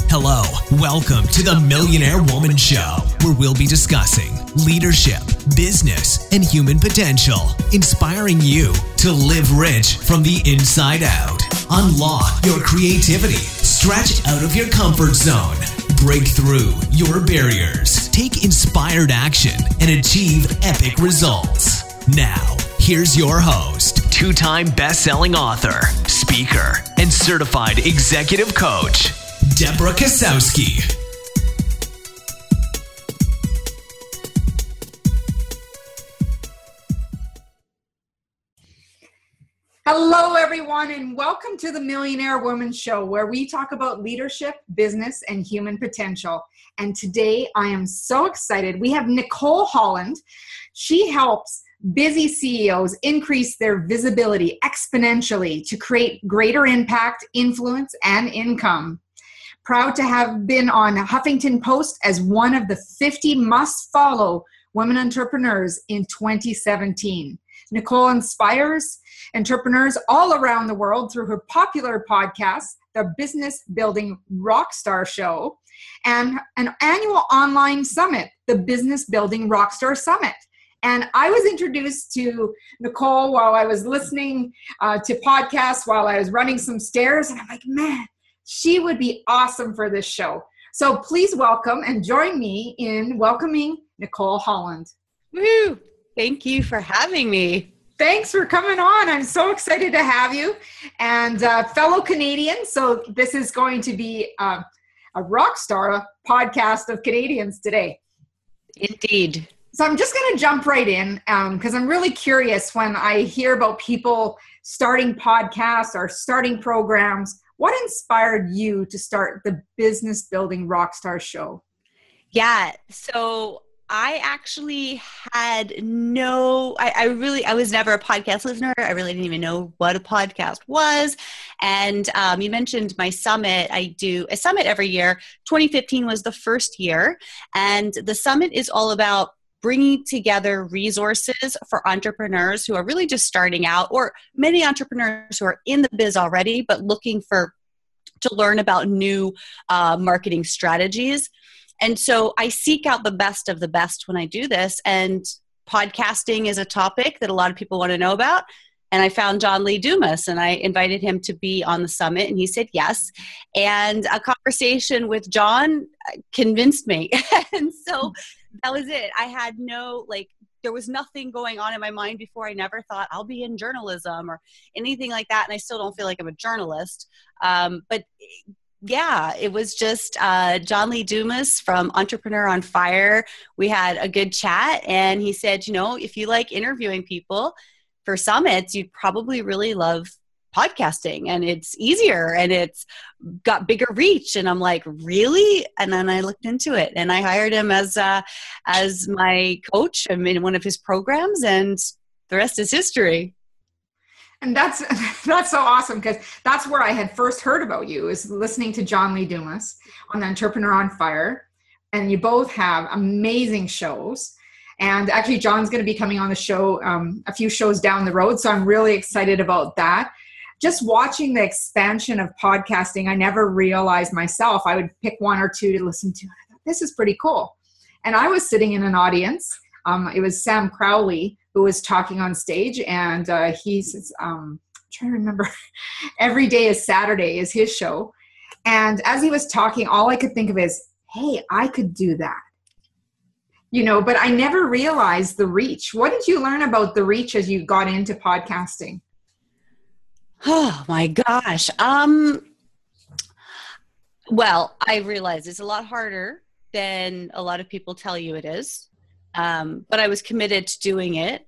Hello, welcome to the Millionaire Woman Show, where we'll be discussing leadership, business, and human potential, inspiring you to live rich from the inside out. Unlock your creativity, stretch out of your comfort zone, break through your barriers, take inspired action, and achieve epic results. Now, here's your host, two-time best-selling author, speaker, and certified executive coach, Deborah Kasowski. Hello, everyone, and welcome to the Millionaire Woman Show, where we talk about leadership, business, and human potential. And today, I am so excited. We have Nicole Holland. She helps busy CEOs increase their visibility exponentially to create greater impact, influence, and income. Proud to have been on Huffington Post as one of the 50 must-follow women entrepreneurs in 2017. Nicole inspires entrepreneurs all around the world through her popular podcast, The Business Building Rockstar Show, and an annual online summit, the Business Building Rockstar Summit. And I was introduced to Nicole while I was listening to podcasts, while I was running some stairs, and I'm like, man, she would be awesome for this show. So please welcome and join me in welcoming Nicole Holland. Woo! Thank you for having me. Thanks for coming on. I'm so excited to have you. And fellow Canadians, so this is going to be a rock star podcast of Canadians today. Indeed. So I'm just going to jump right in because I'm really curious when I hear about people starting podcasts or starting programs. What inspired you to start the Business Building Rockstar Show? Yeah, so I actually had I was never a podcast listener. I really didn't even know what a podcast was. And you mentioned my summit. I do a summit every year. 2015 was the first year. And the summit is all about bringing together resources for entrepreneurs who are really just starting out, or many entrepreneurs who are in the biz already, but looking to learn about new marketing strategies. And so I seek out the best of the best when I do this. And podcasting is a topic that a lot of people want to know about. And I found John Lee Dumas, and I invited him to be on the summit, and he said yes. And a conversation with John convinced me. And so that was it. I had there was nothing going on in my mind before. I never thought I'll be in journalism or anything like that. And I still don't feel like I'm a journalist. But yeah, it was just John Lee Dumas from Entrepreneur on Fire. We had a good chat, and he said, if you like interviewing people for summits, you'd probably really love podcasting, and it's easier and it's got bigger reach. And I'm like, really? And then I looked into it, and I hired him as my coach. I'm in one of his programs, and the rest is history. And that's so awesome, because that's where I had first heard about you, is listening to John Lee Dumas on Entrepreneur on Fire. And you both have amazing shows. And actually, John's going to be coming on the show a few shows down the road. So I'm really excited about that. Just watching the expansion of podcasting, I never realized myself. I would pick one or two to listen to. I thought, this is pretty cool. And I was sitting in an audience. It was Sam Crowley who was talking on stage. And he says, I'm trying to remember, Every Day is Saturday is his show. And as he was talking, all I could think of is, hey, I could do that. But I never realized the reach. What did you learn about the reach as you got into podcasting? Oh my gosh. Well, I realized it's a lot harder than a lot of people tell you it is. But I was committed to doing it.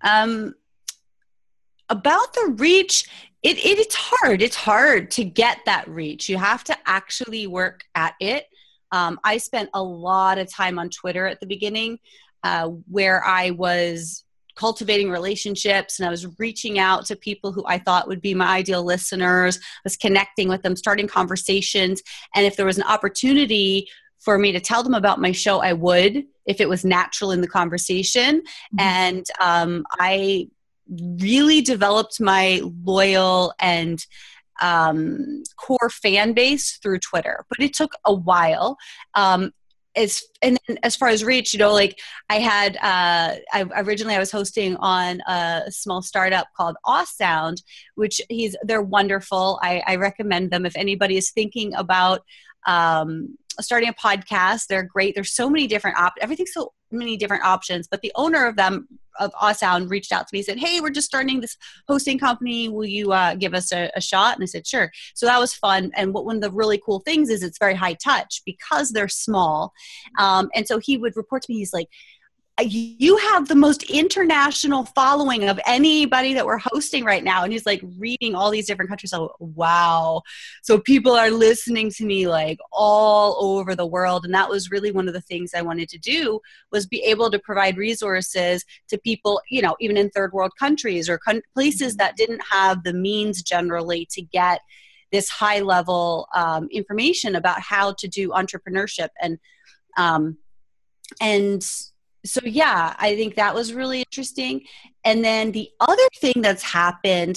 About the reach, it's hard. It's hard to get that reach. You have to actually work at it. I spent a lot of time on Twitter at the beginning, where I was cultivating relationships, and I was reaching out to people who I thought would be my ideal listeners. I was connecting with them, starting conversations. And if there was an opportunity for me to tell them about my show, I would, if it was natural in the conversation. Mm-hmm. And I really developed my loyal and core fan base through Twitter, but it took a while. And then as far as reach, like I had, originally I was hosting on a small startup called Awesound, which they're wonderful. I recommend them if anybody is thinking about starting a podcast. They're great. There's so many different everything's so many different options, but the owner of Awesound reached out to me and said, hey, we're just starting this hosting company. Will you give us a shot? And I said, sure. So that was fun. And one of the really cool things is it's very high touch because they're small. And so he would report to me, he's like, you have the most international following of anybody that we're hosting right now. And he's like reading all these different countries. So, wow. So people are listening to me like all over the world. And that was really one of the things I wanted to do, was be able to provide resources to people, even in third world countries or places that didn't have the means generally to get this high level information about how to do entrepreneurship. And so, yeah, I think that was really interesting. And then the other thing that's happened,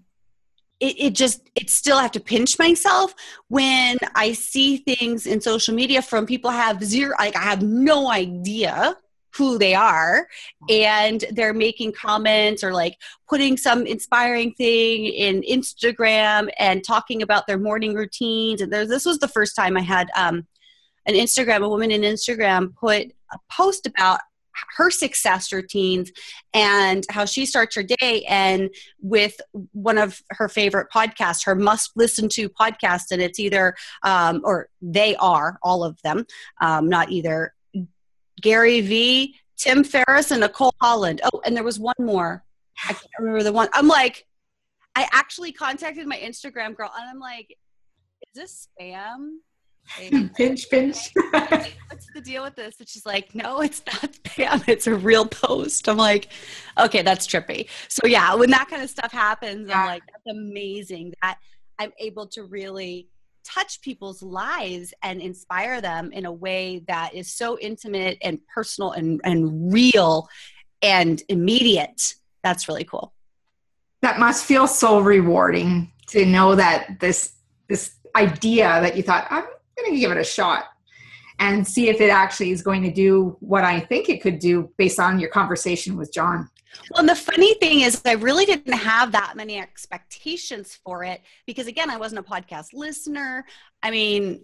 it still have to pinch myself when I see things in social media from people I have no idea who they are, and they're making comments or like putting some inspiring thing in Instagram and talking about their morning routines. And this was the first time I had a woman in Instagram put a post about her success routines and how she starts her day, and with one of her favorite podcasts, her must listen to podcast. And it's either, or they are all of them, not either, Gary Vee, Tim Ferriss, and Nicole Holland. Oh, and there was one more. I can't remember the one. I'm like, I actually contacted my Instagram girl and I'm like, is this spam? Pinch. What's the deal with this? And she's like, no, it's not spam. It's a real post. I'm like, okay, that's trippy. So yeah, when that kind of stuff happens, I'm like, that's amazing that I'm able to really touch people's lives and inspire them in a way that is so intimate and personal and real and immediate. That's really cool. That must feel so rewarding to know that this idea that you thought, I'm going to give it a shot and see if it actually is going to do what I think it could do based on your conversation with John. Well, and the funny thing is I really didn't have that many expectations for it because, again, I wasn't a podcast listener. I mean,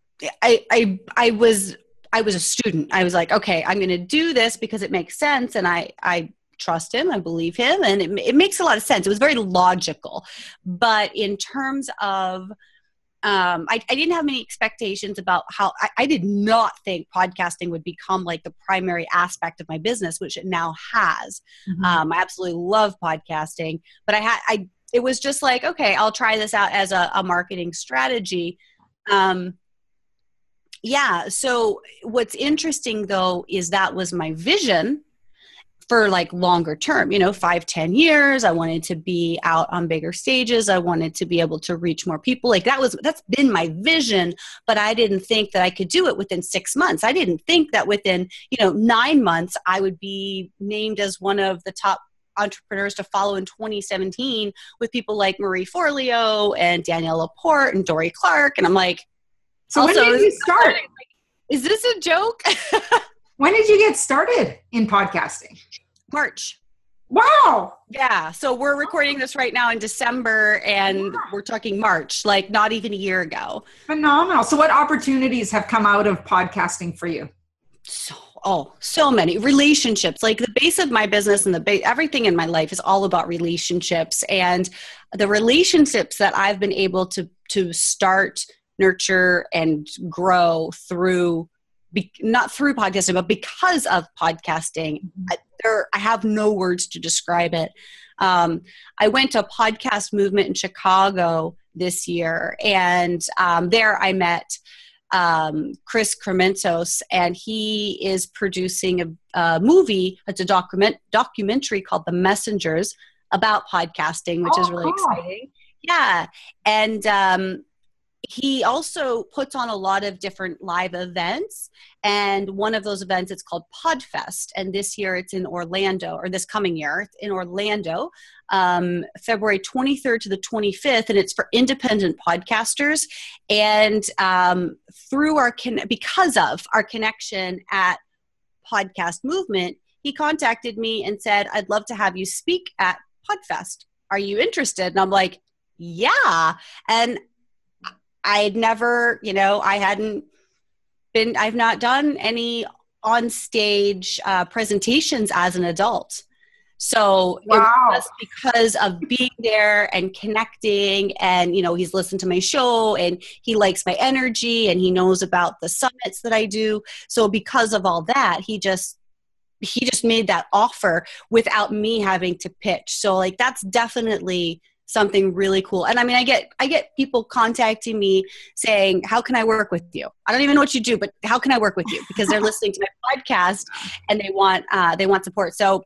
I was a student. I was like, okay, I'm going to do this because it makes sense. And I trust him. I believe him. And it makes a lot of sense. It was very logical. But in terms of I didn't have many expectations about how I did not think podcasting would become like the primary aspect of my business, which it now has. Mm-hmm. I absolutely love podcasting, but it was just like, okay, I'll try this out as a marketing strategy. So what's interesting though, is that was my vision for like longer term, 5-10 years. I wanted to be out on bigger stages. I wanted to be able to reach more people. Like that's been my vision, but I didn't think that I could do it within 6 months. I didn't think that within, 9 months, I would be named as one of the top entrepreneurs to follow in 2017 with people like Marie Forleo and Danielle Laporte and Dory Clark. And I'm like, so when did you start? Is this a joke? When did you get started in podcasting? March. Wow. Yeah. So we're recording this right now in December and we're talking March, like not even a year ago. Phenomenal. So what opportunities have come out of podcasting for you? So many relationships. Like the base of my business and everything in my life is all about relationships, and the relationships that I've been able to start, nurture, and grow through not through podcasting, but because of podcasting. I have no words to describe it. I went to a podcast movement in Chicago this year, and there I met Chris Krementos, and he is producing a movie. It's a documentary called The Messengers about podcasting, which is really exciting. Yeah. And he also puts on a lot of different live events. And one of those events, it's called PodFest. And this year it's in Orlando, or this coming year it's in Orlando, February 23rd to the 25th. And it's for independent podcasters. And because of our connection at Podcast Movement, he contacted me and said, I'd love to have you speak at PodFest. Are you interested? And I'm like, yeah. And I'd never, I've not done any on-stage presentations as an adult. So It was because of being there and connecting, and, he's listened to my show and he likes my energy and he knows about the summits that I do. So because of all that, he just made that offer without me having to pitch. So that's definitely something really cool. And I mean, I get people contacting me saying, how can I work with you? I don't even know what you do, but how can I work with you? Because they're listening to my podcast and they want support. So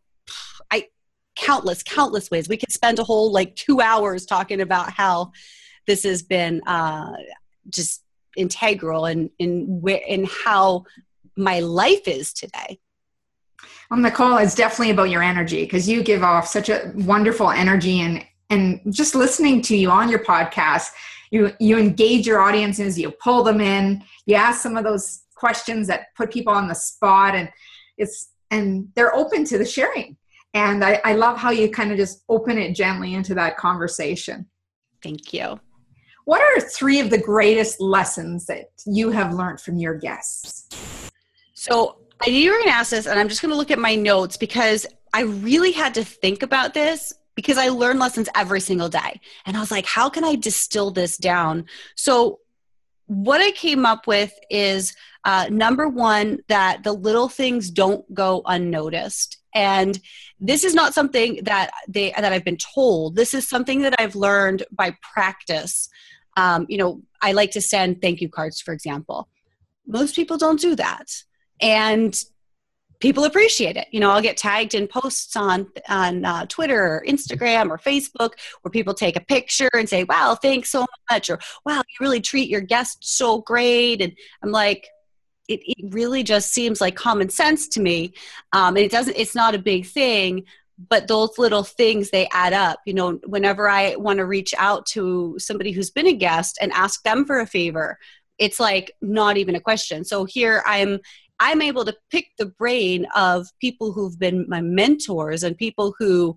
countless ways. We could spend a whole 2 hours talking about how this has been just integral in how my life is today. Well, Nicole, it's definitely about your energy, because you give off such a wonderful energy, and just listening to you on your podcast, you engage your audiences, you pull them in, you ask some of those questions that put people on the spot, and they're open to the sharing. And I love how you kind of just open it gently into that conversation. Thank you. What are 3 of the greatest lessons that you have learned from your guests? So I knew you were going to ask this, and I'm just going to look at my notes because I really had to think about this, because I learn lessons every single day. And I was like, how can I distill this down? So what I came up with is, number 1, that the little things don't go unnoticed. And this is not something that I've been told. This is something that I've learned by practice. I like to send thank you cards, for example. Most people don't do that. And people appreciate it. I'll get tagged in posts on Twitter or Instagram or Facebook where people take a picture and say, wow, thanks so much. Or, wow, you really treat your guests so great. And I'm like, it really just seems like common sense to me. And it's not a big thing, but those little things, they add up. Whenever I want to reach out to somebody who's been a guest and ask them for a favor, it's not even a question. So here I'm able to pick the brain of people who've been my mentors and people who,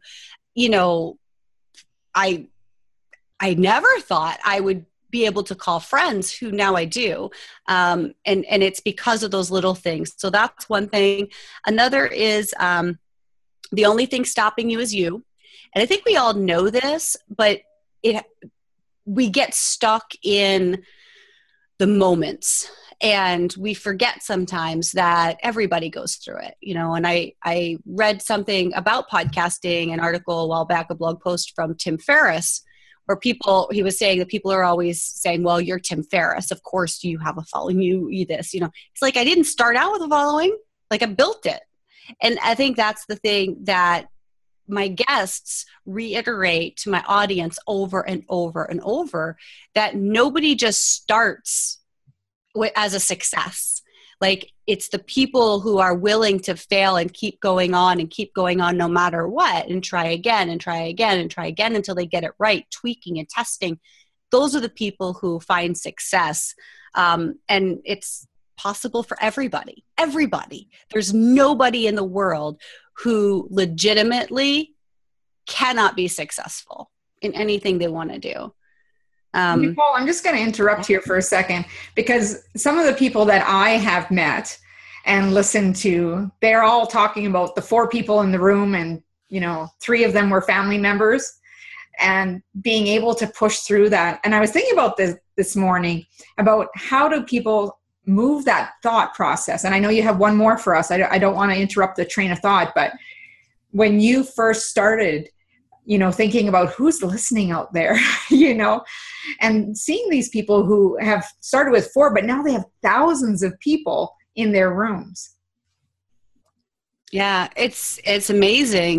I never thought I would be able to call friends, who now I do. And it's because of those little things. So that's one thing. Another is the only thing stopping you is you. And I think we all know this, but we get stuck in the moments. And we forget sometimes that everybody goes through it, and I read something about podcasting, an article a while back, a blog post from Tim Ferriss, where he was saying that people are always saying, well, you're Tim Ferriss. Of course you have a following, you this, it's like, I didn't start out with a following, I built it. And I think that's the thing that my guests reiterate to my audience over and over and over, that nobody just starts as a success. It's the people who are willing to fail and keep going on no matter what, and try again and try again and try again until they get it right, tweaking and testing. Those are the people who find success. And it's possible for everybody. There's nobody in the world who legitimately cannot be successful in anything they want to do. Nicole, I'm just going to interrupt here for a second, because some of the people that I have met and listened to, they're all talking about the 4 people in the room, and 3 of them were family members, and being able to push through that. And I was thinking about this morning about how do people move that thought process. And I know you have one more for us. I don't want to interrupt the train of thought, but when you first started, thinking about who's listening out there, and seeing these people who have started with 4, but now they have thousands of people in their rooms. Yeah, it's amazing.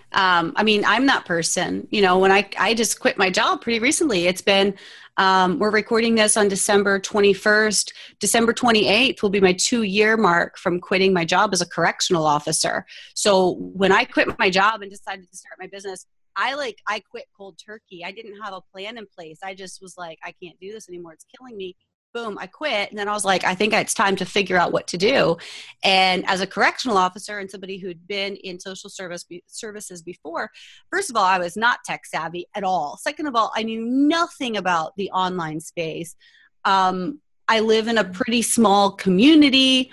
I mean, I'm that person, you know, when I just quit my job pretty recently. It's been, we're recording this on December 21st. December 28th will be my 2-year mark from quitting my job as a correctional officer. So when I quit my job and decided to start my business, I quit cold turkey. I didn't have a plan in place. I just was like, I can't do this anymore. It's killing me. Boom, I quit. And then I was like, I think it's time to figure out what to do. And as a correctional officer and somebody who'd been in social services before, first of all, I was not tech savvy at all. Second of all, I knew nothing about the online space. I live in a pretty small community.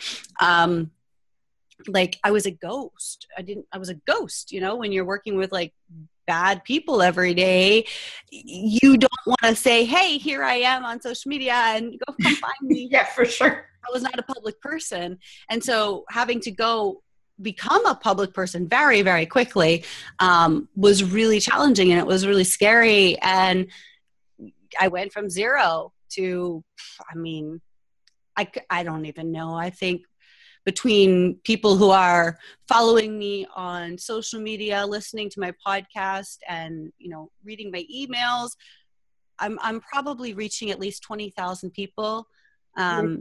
Like I was a ghost. I was a ghost, you know, when you're working with like bad people every day, you don't want to say, hey, here I am on social media and go come find me. Yeah, for sure. I was not a public person. And so having to go become a public person very, very quickly was really challenging, and it was really scary. And I went from 0 to, I mean, I don't even know. I think between people who are following me on social media, listening to my podcast, and, you know, reading my emails, I'm probably reaching at least 20,000 people. Yeah,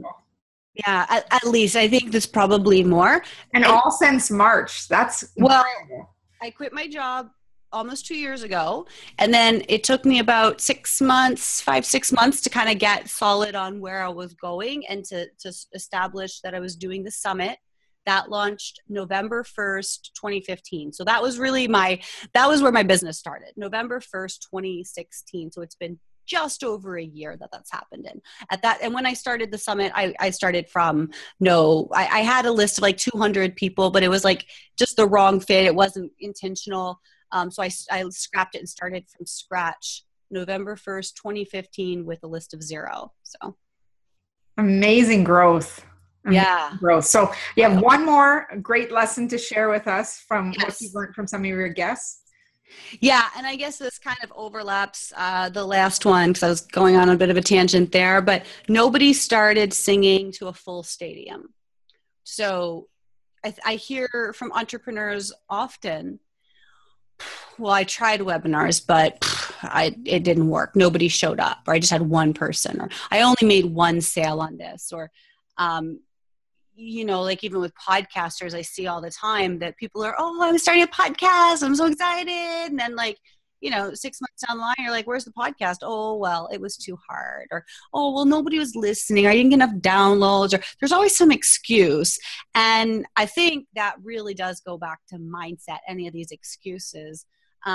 at least. I think there's probably more. And all since March. That's incredible. Well, I quit my job almost 2 years ago. And then it took me about 6 months, 5-6 months to kind of get solid on where I was going and to establish that I was doing the summit. That launched November 1st, 2015. So that was really that was where my business started, November 1st, 2016. So it's been just over a year that's happened in at that. And when I started the summit, I started from I had a list of like 200 people, but it was like just the wrong fit. It wasn't intentional. So I scrapped it and started from scratch November 1st, 2015 with a list of 0. So amazing growth. Yeah. Growth. So you have one more great lesson to share with us from Yes. what you've learned from some of your guests. Yeah. And I guess this kind of overlaps the last one because I was going on a bit of a tangent there, but nobody started singing to a full stadium. So I hear from entrepreneurs often, well, I tried webinars, but it didn't work. Nobody showed up, or I just had one person, or I only made one sale on this, or, you know, like even with podcasters, I see all the time that people are, oh, I'm starting a podcast. I'm so excited. And then like, you know, 6 months down the line, you're like, where's the podcast? Oh, well, it was too hard. Or, oh, well, nobody was listening. I didn't get enough downloads. Or there's always some excuse. And I think that really does go back to mindset, any of these excuses.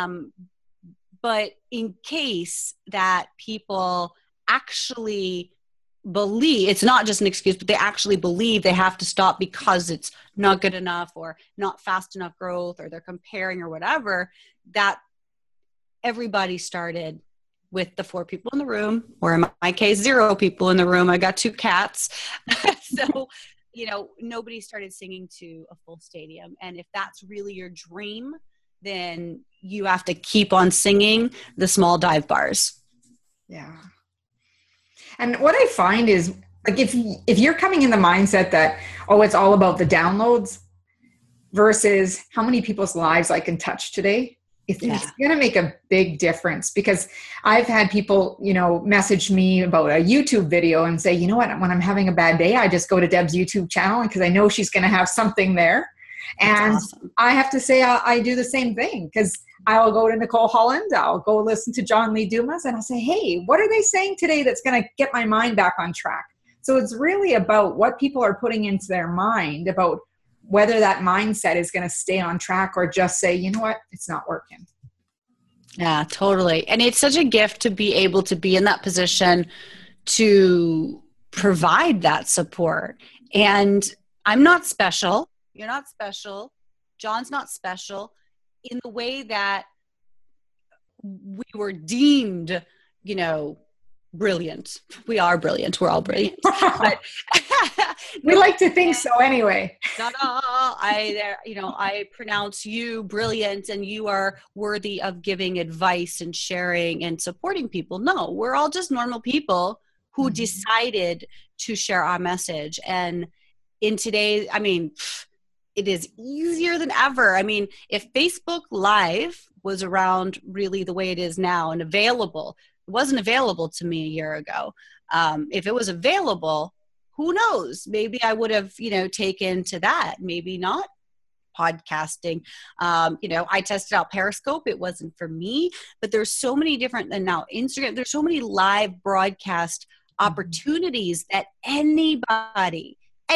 But in case that people actually believe, it's not just an excuse, but they actually believe they have to stop because it's not good enough or not fast enough growth, or they're comparing or whatever, that everybody started with the 4 people in the room, or in my case, 0 people in the room. I got 2 cats. So, you know, nobody started singing to a full stadium. And if that's really your dream, then you have to keep on singing the small dive bars. Yeah. And what I find is, like, if you're coming in the mindset that, oh, it's all about the downloads versus how many people's lives I can touch today, it's going to make a big difference. Because I've had people, you know, message me about a YouTube video and say, you know what, when I'm having a bad day, I just go to Deb's YouTube channel because I know she's going to have something there. And awesome. I have to say I do the same thing, because I'll go to Nicole Holland, I'll go listen to John Lee Dumas, and I'll say, hey, what are they saying today that's going to get my mind back on track? So it's really about what people are putting into their mind, about whether that mindset is going to stay on track or just say, you know what, it's not working. Yeah, totally. And it's such a gift to be able to be in that position to provide that support. And I'm not special. You're not special. John's not special in the way that we were deemed, you know, brilliant. We are brilliant. We're all brilliant. But, we like to think so anyway. I pronounce you brilliant and you are worthy of giving advice and sharing and supporting people. No, we're all just normal people who decided to share our message. And in today's, I mean, it is easier than ever. I mean, if Facebook Live was around really the way it is now and available, it wasn't available to me a year ago. If it was available, who knows? Maybe I would have, taken to that. Maybe not podcasting. I tested out Periscope. It wasn't for me, but there's so many different, and now Instagram, there's so many live broadcast opportunities that anybody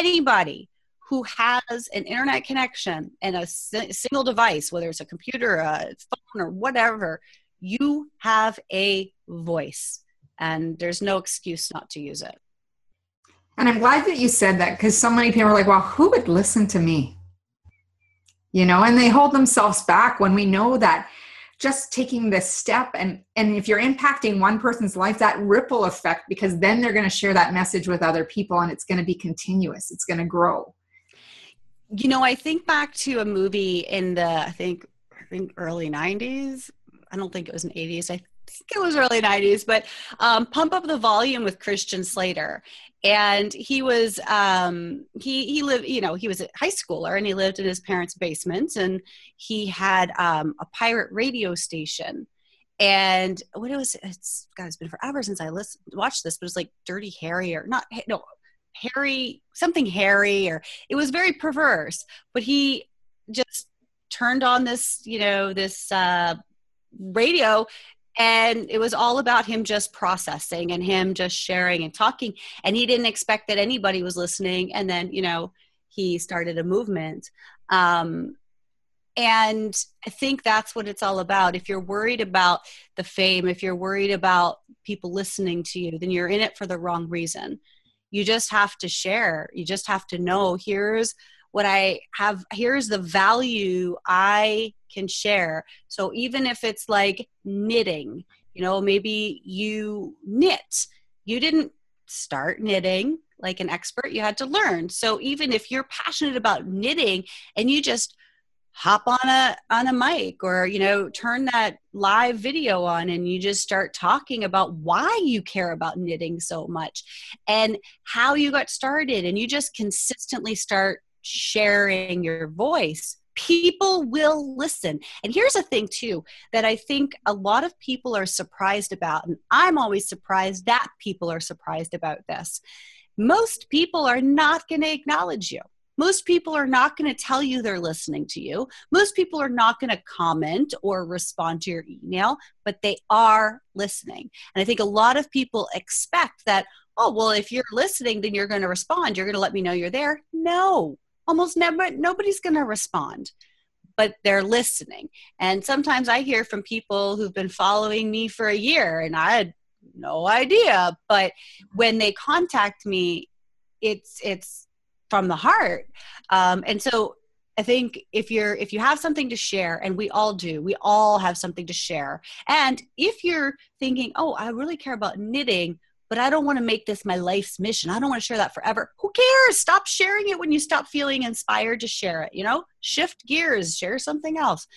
who has an internet connection and a single device, whether it's a computer, a phone, or whatever, you have a voice, and there's no excuse not to use it. And I'm glad that you said that, because so many people are like, well, who would listen to me? And they hold themselves back when we know that just taking this step, and if you're impacting one person's life, that ripple effect, because then they're going to share that message with other people, and it's going to be continuous. It's going to grow. I think back to a movie in the, I think early 90s. I don't think it was in the 80s. I think it was early 90s, but Pump Up the Volume with Christian Slater. And he was, he lived, he was a high schooler, and he lived in his parents' basement, and he had a pirate radio station. And it's been forever since I watched this, but it was like Dirty Harry, or not, no, Harry, something Harry, or it was very perverse, but he just turned on this, this radio, and it was all about him just processing and him just sharing and talking. And he didn't expect that anybody was listening. And then, he started a movement. And I think that's what it's all about. If you're worried about the fame, if you're worried about people listening to you, then you're in it for the wrong reason. You just have to share. You just have to know, here's what I have, here's the value I can share. So even if it's like knitting, maybe you knit. You didn't start knitting like an expert, you had to learn. So even if you're passionate about knitting and you just hop on a mic, or, turn that live video on, and you just start talking about why you care about knitting so much and how you got started, and you just consistently start sharing your voice, people will listen. And here's a thing too, that I think a lot of people are surprised about, and I'm always surprised that people are surprised about this. Most people are not going to acknowledge you. Most people are not going to tell you they're listening to you. Most people are not going to comment or respond to your email, but they are listening. And I think a lot of people expect that, oh, well, if you're listening, then you're going to respond. You're going to let me know you're there. No, almost never. Nobody's going to respond, but they're listening. And sometimes I hear from people who've been following me for a year, and I had no idea. But when they contact me, it's from the heart. And so I think if you have something to share, and we all do, we all have something to share. And if you're thinking, oh, I really care about knitting, but I don't want to make this my life's mission, I don't want to share that forever. Who cares? Stop sharing it when you stop feeling inspired to share it, shift gears, share something else.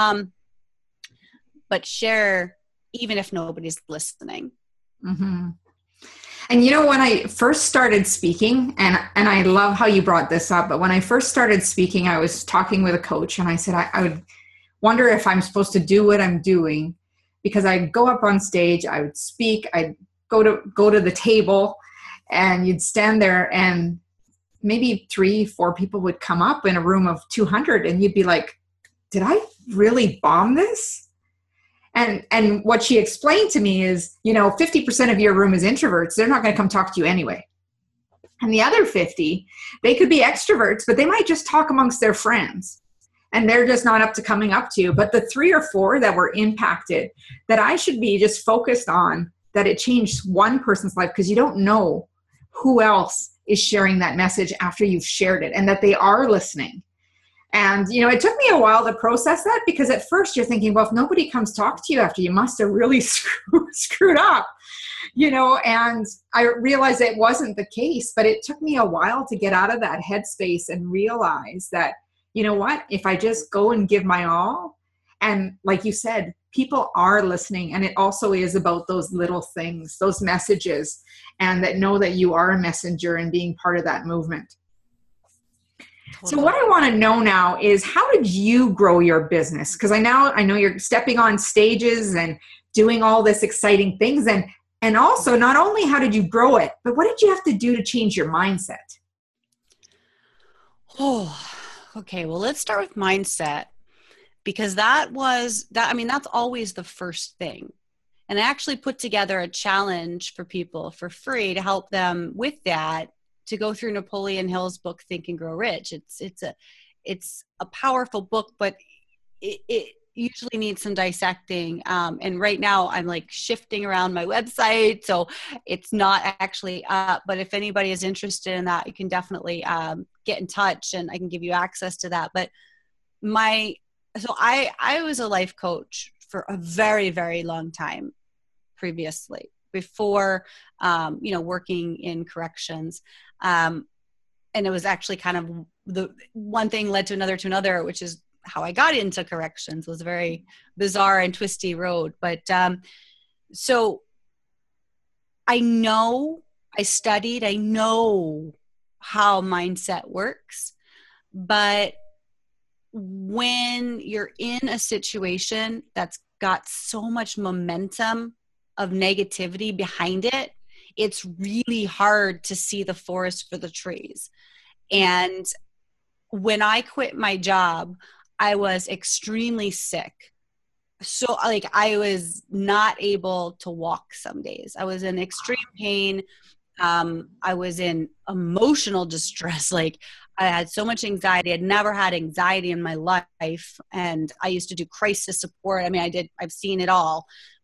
But share even if nobody's listening. Mm-hmm. And when I first started speaking, and I love how you brought this up, but when I first started speaking, I was talking with a coach, and I said, I would wonder if I'm supposed to do what I'm doing, because I'd go up on stage, I would speak, I'd go to the table, and you'd stand there, and maybe 3-4 people would come up in a room of 200, and you'd be like, did I really bomb this? And what she explained to me is, 50% of your room is introverts. They're not going to come talk to you anyway. And the other 50, they could be extroverts, but they might just talk amongst their friends. And they're just not up to coming up to you. But the 3 or 4 that were impacted, that I should be just focused on, that it changed one person's life, because you don't know who else is sharing that message after you've shared it, and that they are listening. And, it took me a while to process that, because at first you're thinking, well, if nobody comes talk to you after, you must have really screwed up, and I realized it wasn't the case, but it took me a while to get out of that headspace and realize that, what, if I just go and give my all, and like you said, people are listening, and it also is about those little things, those messages, and that know that you are a messenger and being part of that movement. So what I want to know now is, how did you grow your business? Because I know you're stepping on stages and doing all this exciting things, and also not only how did you grow it, but what did you have to do to change your mindset? Oh, okay. Well, let's start with mindset, because that's always the first thing. And I actually put together a challenge for people for free to help them with that, to go through Napoleon Hill's book, Think and Grow Rich. It's a powerful book, but it usually needs some dissecting. And right now I'm like shifting around my website, so it's not actually up. But if anybody is interested in that, you can definitely get in touch, and I can give you access to that. But I was a life coach for a very, very long time previously, before, working in corrections. And it was actually kind of the one thing led to another, which is how I got into corrections. It was a very bizarre and twisty road. But so I know how mindset works, but when you're in a situation that's got so much momentum of negativity behind it, it's really hard to see the forest for the trees. And when I quit my job, I was extremely sick. So I was not able to walk some days. I was in extreme pain. I was in emotional distress. Like, I had so much anxiety. I'd never had anxiety in my life. And I used to do crisis support. I mean, I've seen it all.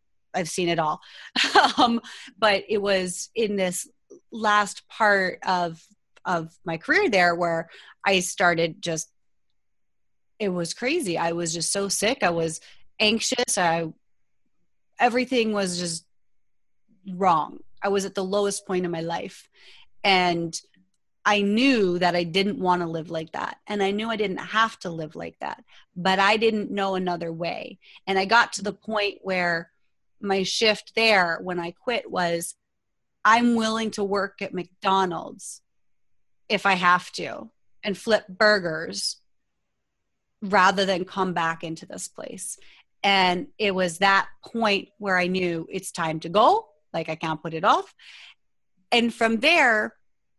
But it was in this last part of my career there where I started it was crazy. I was just so sick. I was anxious. Everything was just wrong. I was at the lowest point in my life. And I knew that I didn't want to live like that. And I knew I didn't have to live like that, but I didn't know another way. And I got to the point where my shift there when I quit was, I'm willing to work at McDonald's if I have to and flip burgers rather than come back into this place. And it was that point where I knew it's time to go. Like, I can't put it off. And from there,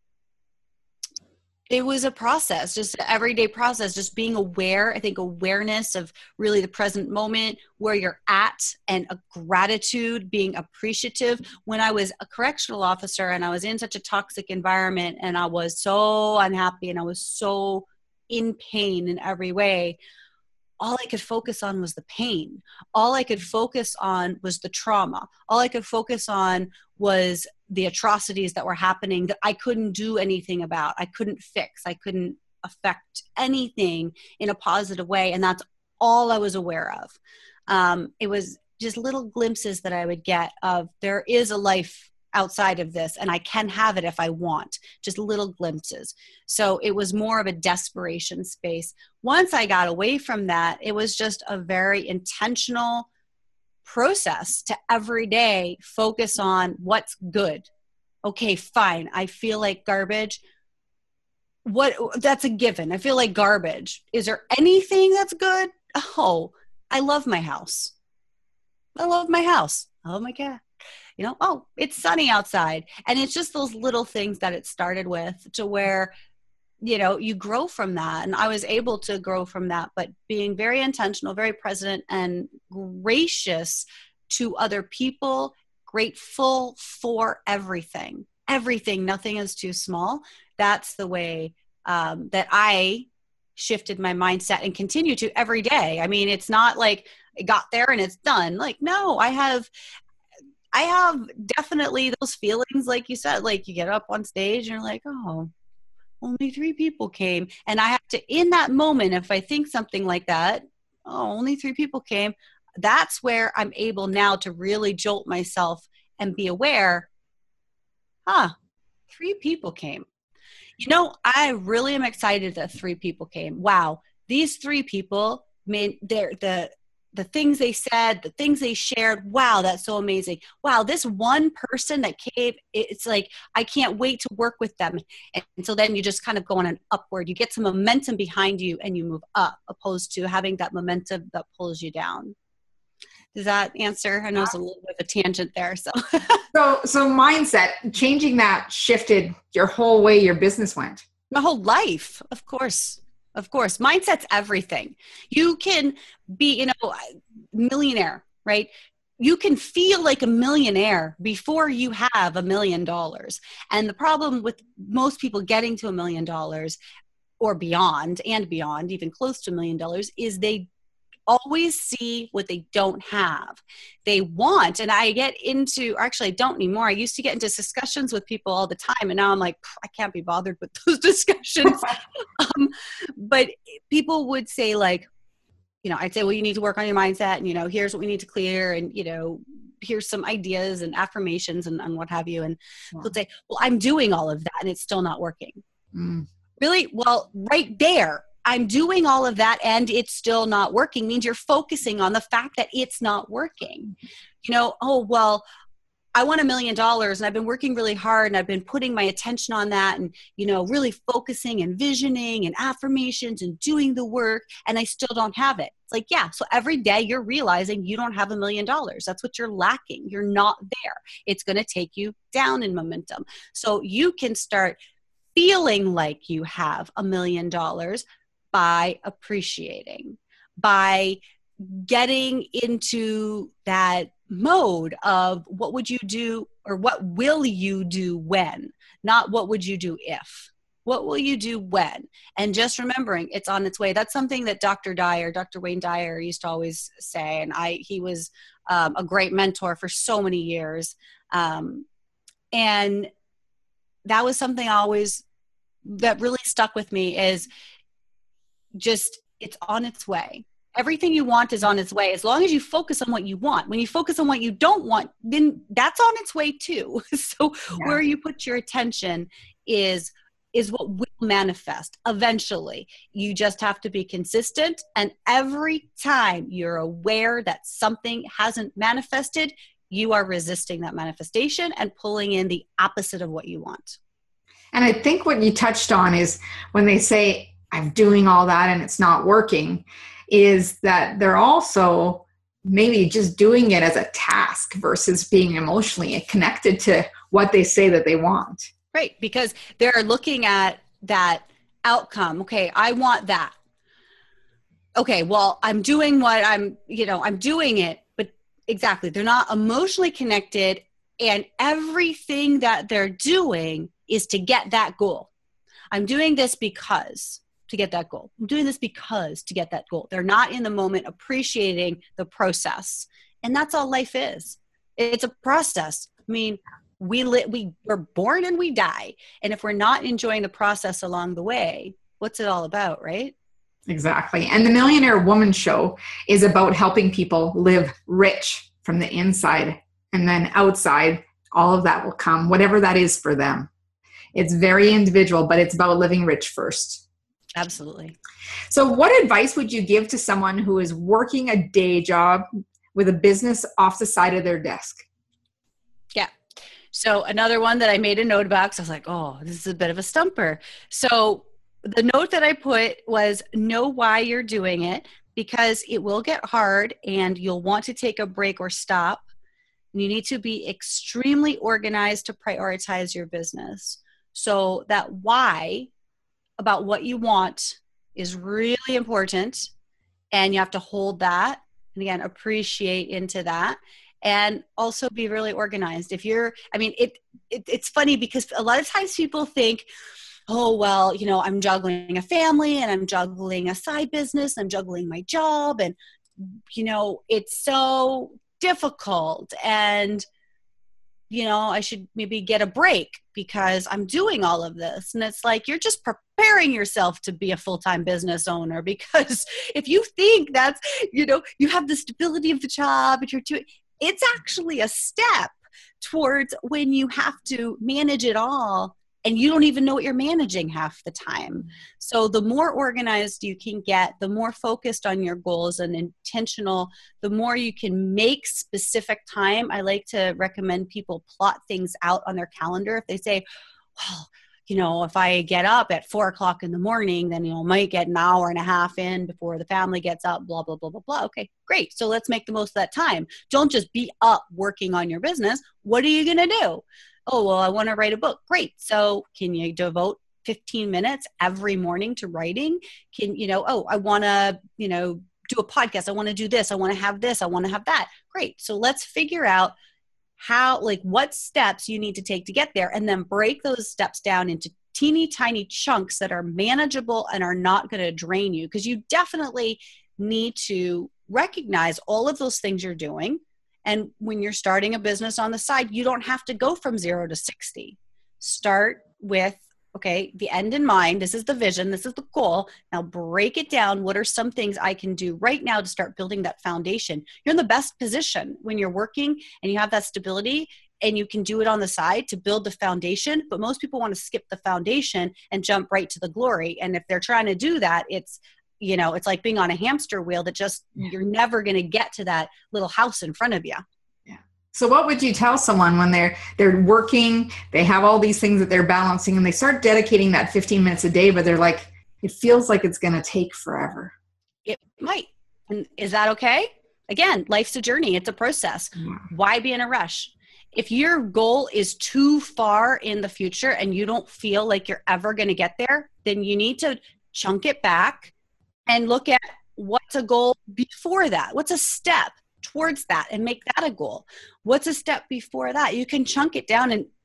it was a process, just an everyday process, just being aware. I think awareness of really the present moment, where you're at, and a gratitude, being appreciative. When I was a correctional officer and I was in such a toxic environment and I was so unhappy and I was so in pain in every way, all I could focus on was the pain. All I could focus on was the trauma. All I could focus on was the atrocities that were happening that I couldn't do anything about. I couldn't fix. I couldn't affect anything in a positive way. And that's all I was aware of. It was just little glimpses that I would get of, there is a life outside of this, and I can have it if I want, just little glimpses. So it was more of a desperation space. Once I got away from that, it was just a very intentional process to every day focus on what's good. Okay, fine. I feel like garbage. That's a given. I feel like garbage. Is there anything that's good? Oh, I love my house. I love my house. I love my cat. Oh, it's sunny outside. And it's just those little things that it started with, to where, you grow from that. And I was able to grow from that, but being very intentional, very present, and gracious to other people, grateful for everything, nothing is too small. That's the way that I shifted my mindset and continue to every day. I mean, it's not like it got there and it's done. Like, no, I have definitely those feelings, like you said, like you get up on stage and you're like, oh, only 3 people came. And I have to, in that moment, if I think something like that, oh, only 3 people came, that's where I'm able now to really jolt myself and be aware, 3 people came. I really am excited that 3 people came. Wow. These 3 people, the the things they said, the things they shared. Wow, that's so amazing. Wow, this one person that came, it's like, I can't wait to work with them. And so then you just kind of go on an upward. You get some momentum behind you and you move up, opposed to having that momentum that pulls you down. Does that answer? I know it's a little bit of a tangent there. So mindset, changing that shifted your whole way your business went. My whole life, of course. Of course. Mindset's everything. You can be, millionaire, right? You can feel like a millionaire before you have $1 million. And the problem with most people getting to $1 million or beyond, even close to $1 million, is they always see what they don't have. They want, and I don't anymore. I used to get into discussions with people all the time, and now I'm like, I can't be bothered with those discussions. But people would say, like, I'd say, well, you need to work on your mindset, and, here's what we need to clear, and, here's some ideas and affirmations and what have you. And they'll say, well, I'm doing all of that and it's still not working. Really? Well, right there, I'm doing all of that and it's still not working means you're focusing on the fact that it's not working. Oh, well, I want $1 million and I've been working really hard and I've been putting my attention on that and, really focusing and visioning and affirmations and doing the work, and I still don't have it. It's like, yeah. So every day you're realizing you don't have $1 million. That's what you're lacking. You're not there. It's going to take you down in momentum. So you can start feeling like you have $1 million by appreciating, by getting into that mode of what would you do or what will you do when, not what would you do if. What will you do when? And just remembering it's on its way. That's something that Dr. Wayne Dyer used to always say. And he was a great mentor for so many years. And that was something that really stuck with me is just, it's on its way. Everything you want is on its way. As long as you focus on what you want. When you focus on what you don't want, then that's on its way too. So where you put your attention is what will manifest eventually. You just have to be consistent. And every time you're aware that something hasn't manifested, you are resisting that manifestation and pulling in the opposite of what you want. And I think what you touched on is when they say, I'm doing all that and it's not working, is that they're also maybe just doing it as a task versus being emotionally connected to what they say that they want. Right, because they're looking at that outcome. Okay, I want that. Okay, well, I'm doing I'm doing it, but exactly, they're not emotionally connected, and everything that they're doing is to get that goal. I'm doing this because to get that goal. I'm doing this because to get that goal. They're not in the moment appreciating the process. And that's all life is. It's a process. I mean, we're born and we die. And if we're not enjoying the process along the way, what's it all about, right? Exactly. And the Millionaire Woman Show is about helping people live rich from the inside, and then outside, all of that will come, whatever that is for them. It's very individual, but it's about living rich first. Absolutely. So what advice would you give to someone who is working a day job with a business off the side of their desk? Yeah. So another one that I made a note about, because I was like, oh, this is a bit of a stumper. So the note that I put was, know why you're doing it, because it will get hard and you'll want to take a break or stop. You need to be extremely organized to prioritize your business. So that why about what you want is really important, and you have to hold that and again appreciate into that, and also be really organized. It's funny because a lot of times people think, oh, well, I'm juggling a family and I'm juggling a side business, I'm juggling my job, and it's so difficult, and I should maybe get a break because I'm doing all of this. And it's like, you're just preparing yourself to be a full-time business owner, because if you think that's, you have the stability of the job and you're doing, it's actually a step towards when you have to manage it all and you don't even know what you're managing half the time. So the more organized you can get, the more focused on your goals and intentional, the more you can make specific time. I like to recommend people plot things out on their calendar. If they say, well, if I get up at 4:00 in the morning, then, might get an hour and a half in before the family gets up, blah, blah, blah, blah, blah. Okay, great. So let's make the most of that time. Don't just be up working on your business. What are you going to do? Oh, well, I want to write a book. Great. So can you devote 15 minutes every morning to writing? I want to, do a podcast. I want to do this. I want to have this. I want to have that. Great. So let's figure out what steps you need to take to get there, and then break those steps down into teeny tiny chunks that are manageable and are not going to drain you. Because you definitely need to recognize all of those things you're doing. And when you're starting a business on the side, you don't have to go from 0 to 60. Start with, okay, the end in mind. This is the vision. This is the goal. Now break it down. What are some things I can do right now to start building that foundation? You're in the best position when you're working and you have that stability, and you can do it on the side to build the foundation. But most people want to skip the foundation and jump right to the glory. And if they're trying to do that, it's like being on a hamster wheel that you're never going to get to that little house in front of you. So what would you tell someone when they're working, they have all these things that they're balancing, and they start dedicating that 15 minutes a day, but they're like, it feels like it's going to take forever? It might. And is that okay? Again, life's a journey. It's a process. Yeah. Why be in a rush? If your goal is too far in the future and you don't feel like you're ever going to get there, then you need to chunk it back and look at what's a goal before that. What's a step towards that, and make that a goal? What's a step before that? You can chunk it down and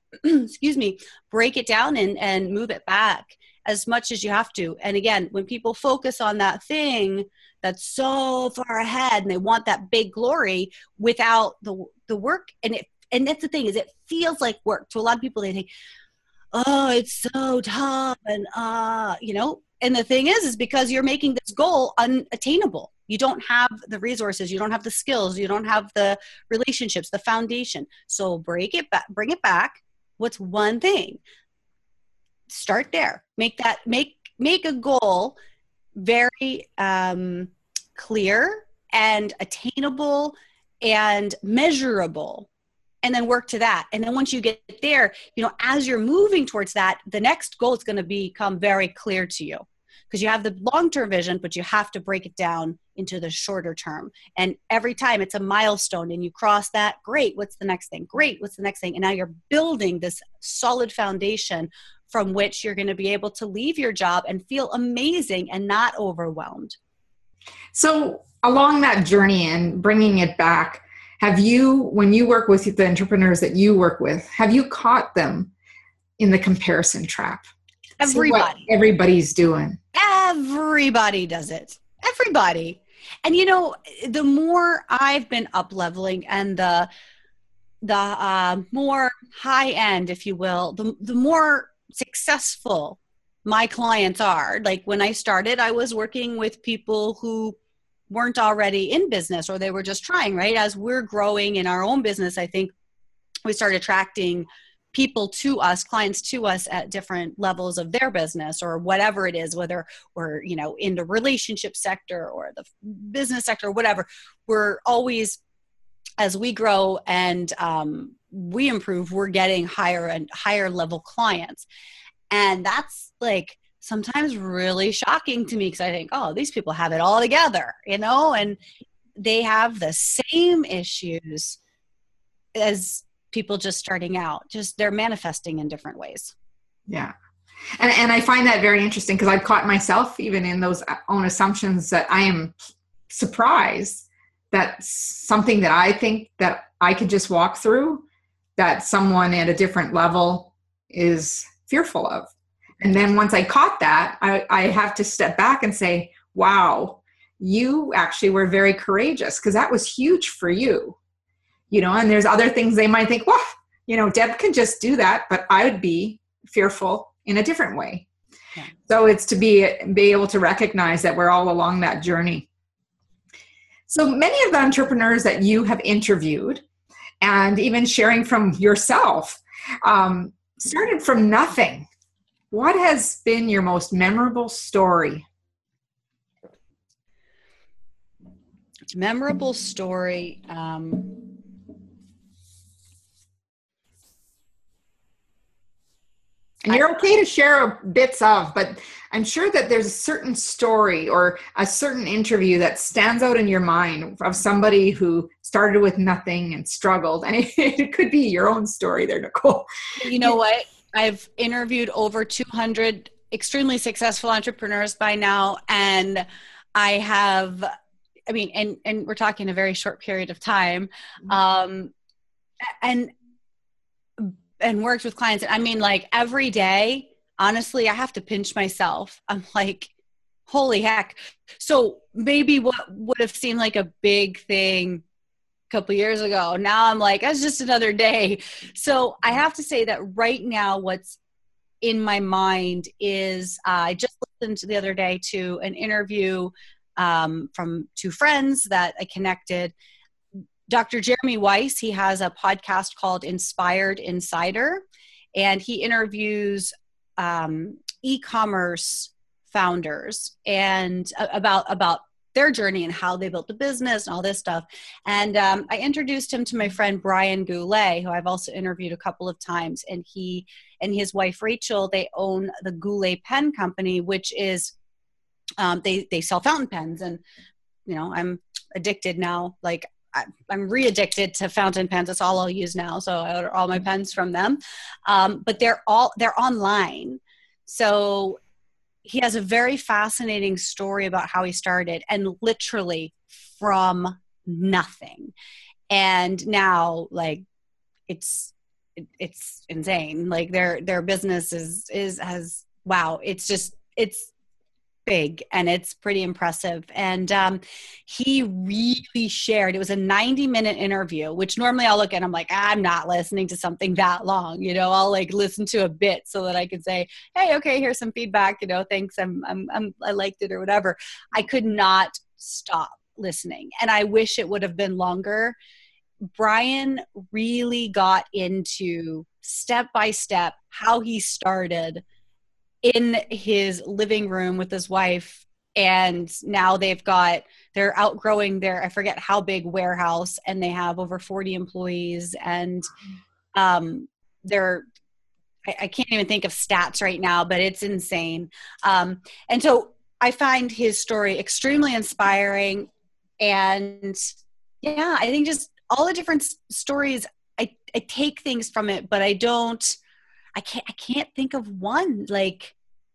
break it down and move it back as much as you have to. And again, when people focus on that thing that's so far ahead and they want that big glory without the work, and that's the thing, is it feels like work. To a lot of people, they think, oh, it's so tough, and and the thing is because you're making this goal unattainable. You don't have the resources, you don't have the skills, you don't have the relationships, the foundation. So bring it back. What's one thing? Start there. Make a goal very clear and attainable and measurable, and then work to that. And then once you get there, as you're moving towards that, the next goal is going to become very clear to you, because you have the long-term vision, but you have to break it down into the shorter term. And every time it's a milestone and you cross that, great, what's the next thing? Great, what's the next thing? And now you're building this solid foundation from which you're going to be able to leave your job and feel amazing and not overwhelmed. So along that journey and bringing it back, when you work with the entrepreneurs that you work with, have you caught them in the comparison trap? Everybody. Everybody's doing. Everybody does it. Everybody. And the more I've been up leveling and the more high end, if you will, the more successful my clients are. Like when I started, I was working with people who weren't already in business, or they were just trying, right? As we're growing in our own business, I think we started attracting people to us, clients to us at different levels of their business or whatever it is, whether we're, in the relationship sector or the business sector or whatever. We're always, as we grow and we improve, we're getting higher and higher level clients. And that's like sometimes really shocking to me, because I think, oh, these people have it all together, and they have the same issues as people just starting out, just they're manifesting in different ways. Yeah. And I find that very interesting, because I've caught myself even in those own assumptions that I am surprised that something that I think that I could just walk through, that someone at a different level is fearful of. And then once I caught that, I have to step back and say, wow, you actually were very courageous, because that was huge for you. And there's other things they might think, well, Deb can just do that, but I would be fearful in a different way. Yeah. So it's to be able to recognize that we're all along that journey. So many of the entrepreneurs that you have interviewed, and even sharing from yourself, started from nothing What has been your most memorable story? Memorable story. And you're okay to share bits of, but I'm sure that there's a certain story or a certain interview that stands out in your mind of somebody who started with nothing and struggled. And it could be your own story there, Nicole. You know what? I've interviewed over 200 extremely successful entrepreneurs by now. And I have, and we're talking a very short period of time. And worked with clients. I mean, like every day, honestly, I have to pinch myself. I'm like, holy heck. So maybe what would have seemed like a big thing a couple years ago, now I'm like, that's just another day. So I have to say that right now, what's in my mind is I just listened the other day to an interview from two friends that I connected. Dr. Jeremy Weiss, he has a podcast called Inspired Insider, and he interviews e-commerce founders and about their journey and how they built the business and all this stuff. And I introduced him to my friend Brian Goulet, who I've also interviewed a couple of times. And he and his wife Rachel, they own the Goulet Pen Company, which is they sell fountain pens. And I'm addicted now. Like, I'm re-addicted to fountain pens. That's all I'll use now. So I order all my pens from them. But they're online. So he has a very fascinating story about how he started, and literally from nothing. And now, like, it's insane. Like their business has wow. It's big and it's pretty impressive. And he really shared, it was a 90-minute interview, which normally I'll look at, I'm like, I'm not listening to something that long, I'll like listen to a bit so that I could say, hey, okay, here's some feedback, thanks, I liked it or whatever. I could not stop listening, and I wish it would have been longer. Brian really got into step by step how he started in his living room with his wife. And now they're outgrowing their, I forget how big, warehouse, and they have over 40 employees. And I can't even think of stats right now, but it's insane. And so I find his story extremely inspiring. And yeah, I think just all the different stories, I take things from it, but I can't think of one. Like,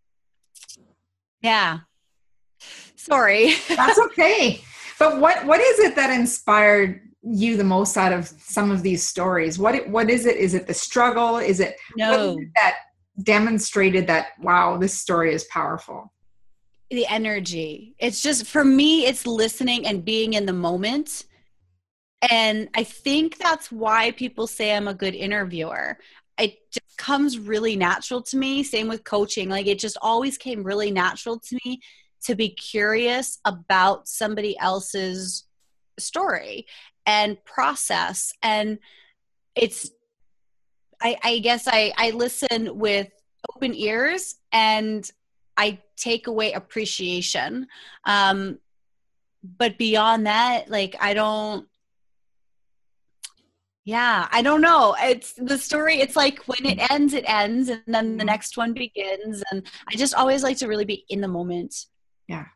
yeah, sorry. That's okay. But what is it that inspired you the most out of some of these stories? What is it? Is it the struggle? Is it what is it that demonstrated that, wow, this story is powerful? The energy. It's just, for me, it's listening and being in the moment. And I think that's why people say I'm a good interviewer. It just comes really natural to me. Same with coaching. Like, it just always came really natural to me to be curious about somebody else's story and process. And I guess I listen with open ears and I take away appreciation. But beyond that, like, I don't know. It's the story. It's like when it ends, and then the next one begins. And I just always like to really be in the moment. Yeah.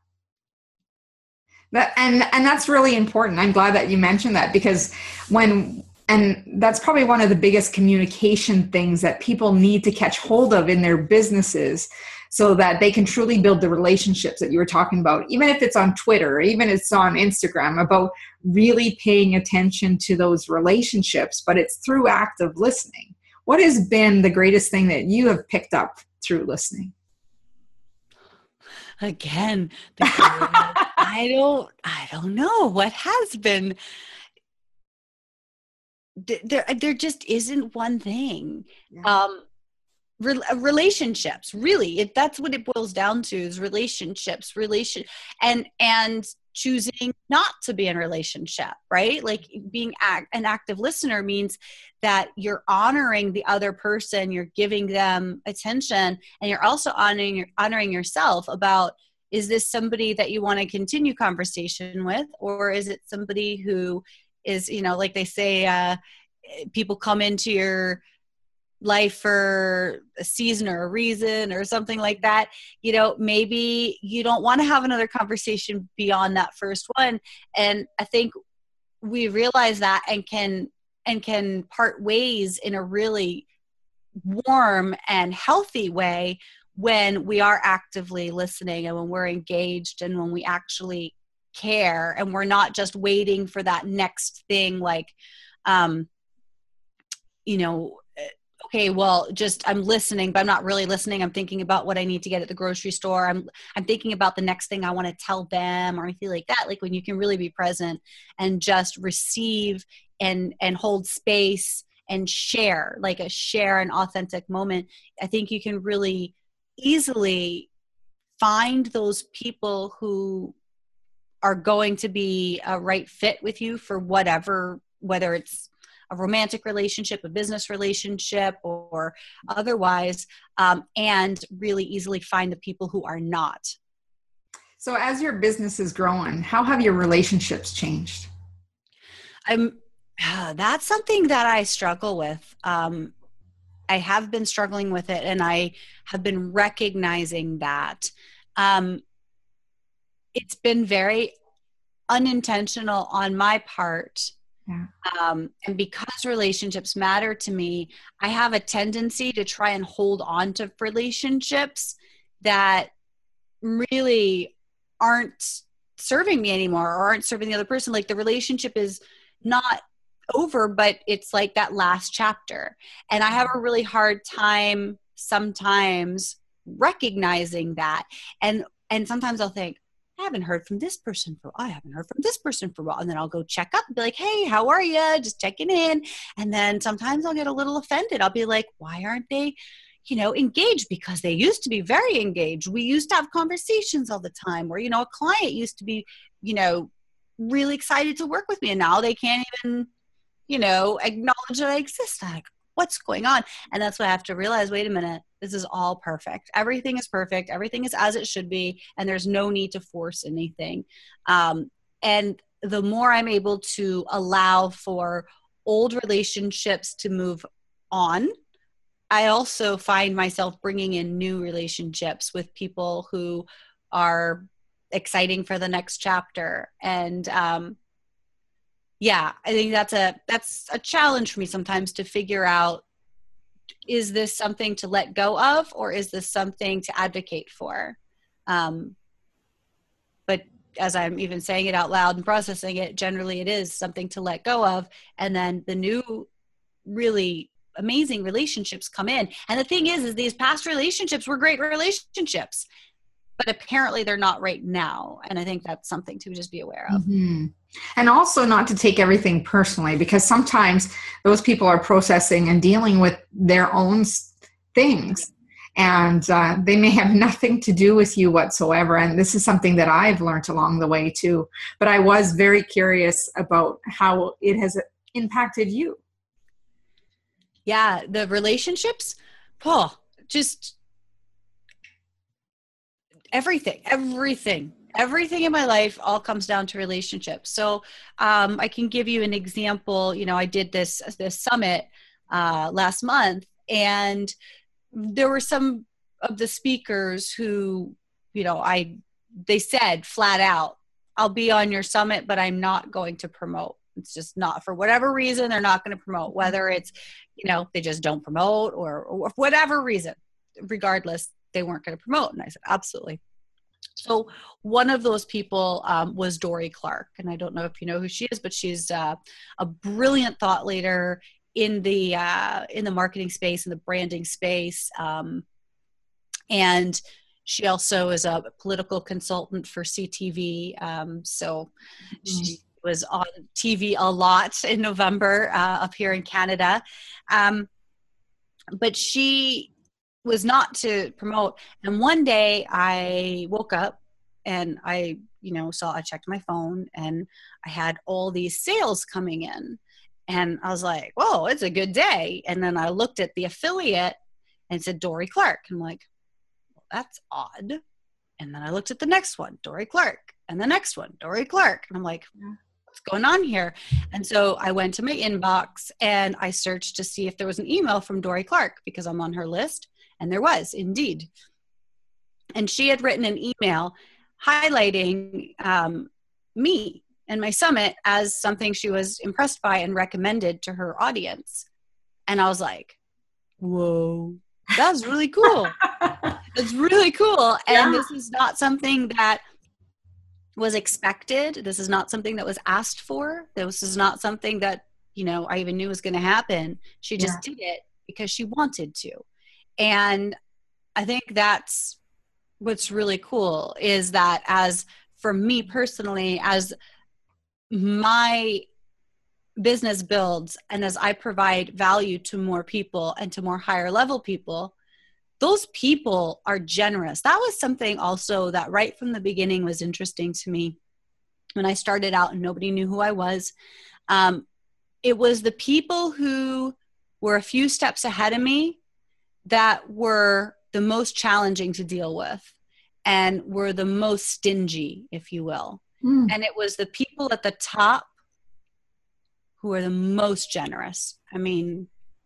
And that's really important. I'm glad that you mentioned that, because that's probably one of the biggest communication things that people need to catch hold of in their businesses, so that they can truly build the relationships that you were talking about, even if it's on Twitter, or even if it's on Instagram, about really paying attention to those relationships, but it's through active listening. What has been the greatest thing that you have picked up through listening? Again, I don't know what has been. There just isn't one thing. Yeah. Relationships, really, that's what it boils down to, is relationships, and choosing not to be in a relationship, right? Like being an active listener means that you're honoring the other person, you're giving them attention, and you're also honoring yourself about, is this somebody that you want to continue conversation with, or is it somebody who is, like they say, people come into your life for a season or a reason or something like that. Maybe you don't want to have another conversation beyond that first one. And I think we realize that and can part ways in a really warm and healthy way when we are actively listening and when we're engaged and when we actually care and we're not just waiting for that next thing, like, okay, well, just I'm listening, but I'm not really listening. I'm thinking about what I need to get at the grocery store. I'm thinking about the next thing I want to tell them or anything like that. Like when you can really be present and just receive and hold space and share an authentic moment, I think you can really easily find those people who are going to be a right fit with you for whatever, whether it's a romantic relationship, a business relationship, or otherwise, and really easily find the people who are not. So as your business is growing, how have your relationships changed? That's something that I struggle with. I have been struggling with it, and I have been recognizing that. It's been very unintentional on my part. Yeah. And because relationships matter to me, I have a tendency to try and hold on to relationships that really aren't serving me anymore or aren't serving the other person. Like the relationship is not over, but it's like that last chapter. And I have a really hard time sometimes recognizing that. And sometimes I'll think, I haven't heard from this person for a while. And then I'll go check up and be like, hey, how are you? Just checking in. And then sometimes I'll get a little offended. I'll be like, why aren't they, engaged? Because they used to be very engaged. We used to have conversations all the time, or, a client used to be, really excited to work with me. And now they can't even, acknowledge that I exist. I'm like, what's going on? And that's what I have to realize. Wait a minute. This is all perfect. Everything is perfect. Everything is as it should be. And there's no need to force anything. And the more I'm able to allow for old relationships to move on, I also find myself bringing in new relationships with people who are exciting for the next chapter. And, I think that's a challenge for me sometimes to figure out, is this something to let go of, or is this something to advocate for? But as I'm even saying it out loud and processing it, generally it is something to let go of. And then the new really amazing relationships come in. And the thing is these past relationships were great relationships, but apparently they're not right now. And I think that's something to just be aware of. Mm-hmm. And also not to take everything personally, because sometimes those people are processing and dealing with their own things, and they may have nothing to do with you whatsoever. And this is something that I've learned along the way too. But I was very curious about how it has impacted you. Yeah, the relationships, just everything in my life all comes down to relationships. So I can give you an example. I did this summit last month, and there were some of the speakers who, they said flat out, I'll be on your summit, but I'm not going to promote. It's just not, for whatever reason, they're not going to promote, whether it's, they just don't promote or for whatever reason. Regardless, they weren't going to promote. And I said, absolutely. So one of those people was Dorie Clark. And I don't know if you know who she is, but she's a brilliant thought leader in the marketing space, in the branding space. And she also is a political consultant for CTV. She was on TV a lot in November up here in Canada. But she was not to promote. And one day I woke up and I I checked my phone and I had all these sales coming in, and I was like, whoa, it's a good day. And then I looked at the affiliate and it said Dorie Clark. I'm like, well, that's odd. And then I looked at the next one, Dorie Clark, and the next one, Dorie Clark. And I'm like, what's going on here? And so I went to my inbox and I searched to see if there was an email from Dorie Clark, because I'm on her list. And there was indeed. And she had written an email highlighting me and my summit as something she was impressed by and recommended to her audience. And I was like, whoa, that's really cool. It's really cool. And this is not something that was expected. This is not something that was asked for. This is not something that, I even knew was going to happen. She just did it because she wanted to. And I think that's what's really cool, is that as for me personally, as my business builds and as I provide value to more people and to more higher level people, those people are generous. That was something also that right from the beginning was interesting to me. When I started out and nobody knew who I was, it was the people who were a few steps ahead of me that were the most challenging to deal with and were the most stingy, if you will. And it was the people at the top who are the most generous. I mean,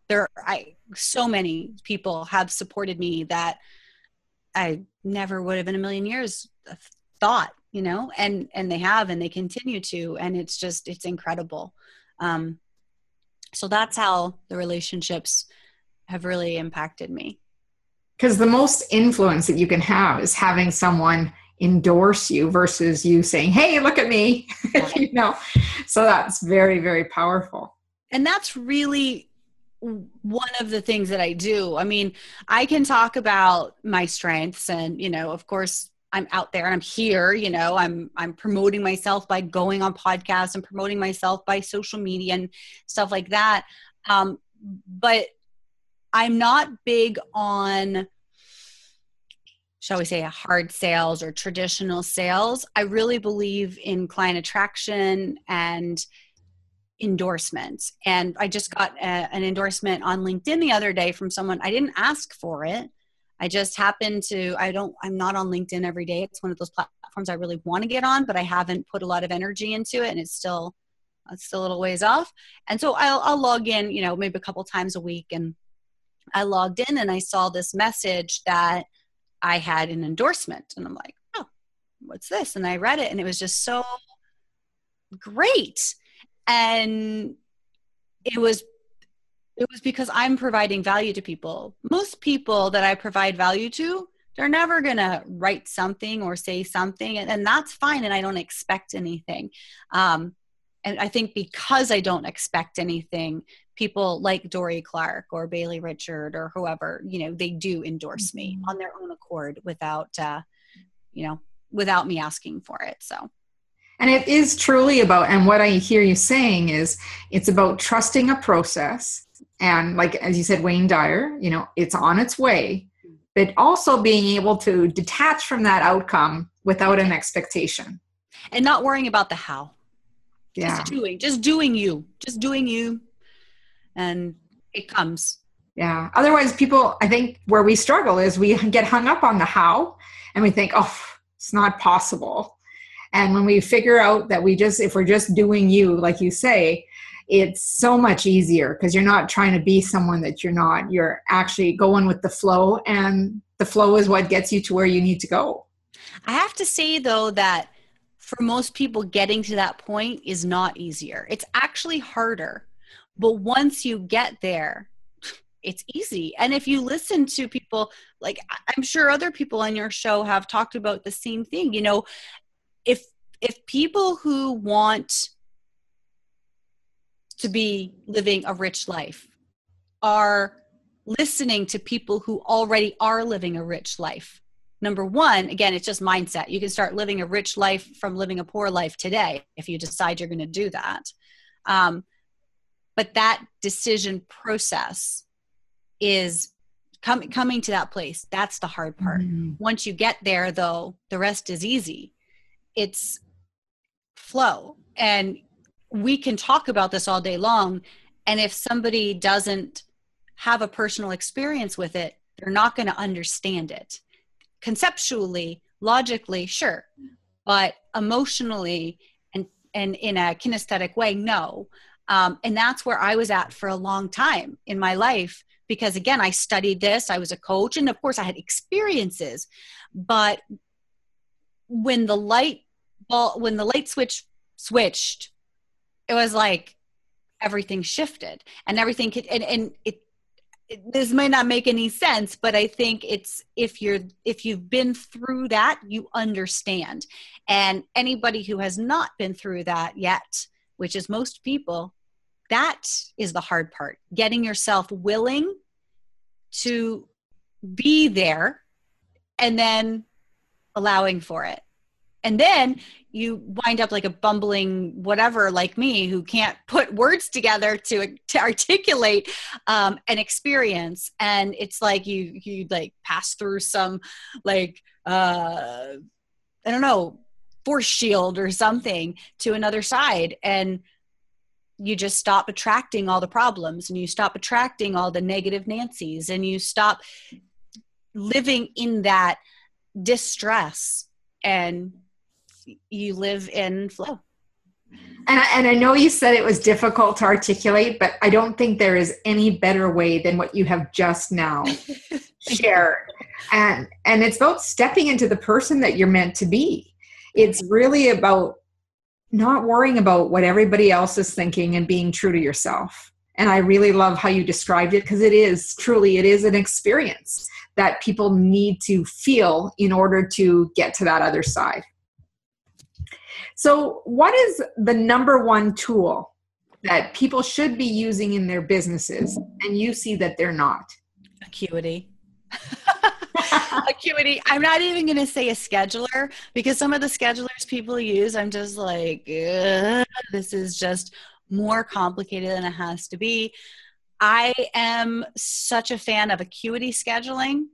so many people have supported me that I never would have in a million years thought, and they have, and they continue to, and it's incredible. So that's how the relationships have really impacted me. Because the most influence that you can have is having someone endorse you versus you saying, hey, look at me, so that's very, very powerful. And that's really one of the things that I do. I mean, I can talk about my strengths and, of course I'm out there and I'm here, I'm promoting myself by going on podcasts and promoting myself by social media and stuff like that. But I'm not big on, shall we say, hard sales or traditional sales. I really believe in client attraction and endorsements. And I just got an endorsement on LinkedIn the other day from someone. I didn't ask for it. I just happened to, I'm not on LinkedIn every day. It's one of those platforms I really want to get on, but I haven't put a lot of energy into it, and it's still a little ways off. And so I'll log in, maybe a couple times a week. And I logged in and I saw this message that I had an endorsement, and I'm like, oh, what's this? And I read it, and it was just so great. And it was because I'm providing value to people. Most people that I provide value to, they're never going to write something or say something, and that's fine. And I don't expect anything. And I think because I don't expect anything, people like Dorie Clark or Bailey Richard or whoever, they do endorse me on their own accord without me asking for it. So. And it is truly about, and what I hear you saying is it's about trusting a process. And like, as you said, Wayne Dyer, it's on its way, but also being able to detach from that outcome without an expectation. And not worrying about the how. Yeah. Just doing you. And it comes. Yeah. Otherwise, people, I think where we struggle is we get hung up on the how and we think, oh, it's not possible. And when we figure out that if we're just doing you, like you say, it's so much easier because you're not trying to be someone that you're not. You're actually going with the flow, and the flow is what gets you to where you need to go. I have to say, though, that for most people, getting to that point is not easier. It's actually harder. But once you get there, it's easy. And if you listen to people, like I'm sure other people on your show have talked about the same thing, if people who want to be living a rich life are listening to people who already are living a rich life, number one, again, it's just mindset. You can start living a rich life from living a poor life today if you decide you're going to do that. But that decision process is coming to that place. That's the hard part. Mm-hmm. Once you get there, though, the rest is easy. it's flow. And we can talk about this all day long. And if somebody doesn't have a personal experience with it, they're not going to understand it. Conceptually, logically, sure. But emotionally and in a kinesthetic way, no. And that's where I was at for a long time in my life. Because again, I studied this, I was a coach, and of course I had experiences. But when the light switch switched, it was like everything shifted, and everything could, and it this might not make any sense, but I think it's, if you've been through that, you understand. And anybody who has not been through that yet, which is most people, that is the hard part. Getting yourself willing to be there and then allowing for it. And then you wind up like a bumbling whatever like me who can't put words together to articulate an experience. And it's like you like pass through some like, I don't know, force shield or something to another side. And you just stop attracting all the problems, and you stop attracting all the negative Nancys, and you stop living in that distress, and you live in flow. And I know you said it was difficult to articulate, but I don't think there is any better way than what you have just now shared. And it's about stepping into the person that you're meant to be. It's really about not worrying about what everybody else is thinking and being true to yourself. And I really love how you described it, because it is an experience that people need to feel in order to get to that other side. So what is the number one tool that people should be using in their businesses and you see that they're not? Acuity. Acuity. I'm not even going to say a scheduler, because some of the schedulers people use, I'm just like, this is just more complicated than it has to be. I am such a fan of Acuity scheduling.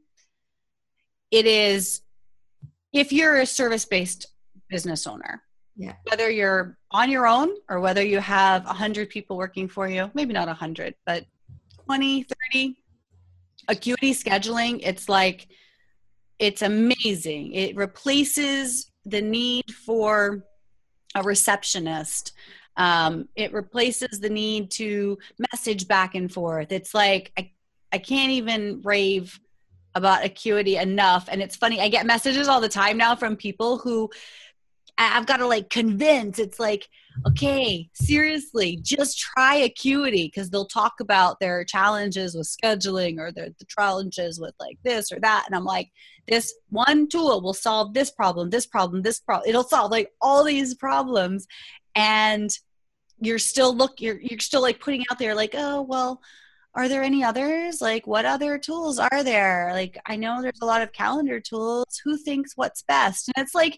It is, if you're a service-based business owner, yeah, whether you're on your own or whether you have 100 people working for you, maybe not 100, but 20, 30, Acuity scheduling, it's like, it's amazing. It replaces the need for a receptionist. It replaces the need to message back and forth. It's like, I can't even rave about Acuity enough. And it's funny, I get messages all the time now from people who I've got to like convince. It's like, okay, seriously, just try Acuity, because they'll talk about their challenges with scheduling or the challenges with like this or that. And I'm like, this one tool will solve this problem, this problem, this problem. It'll solve like all these problems. And you're still like putting out there like, oh, well, are there any others? Like, what other tools are there? Like, I know there's a lot of calendar tools. Who thinks what's best? And it's like,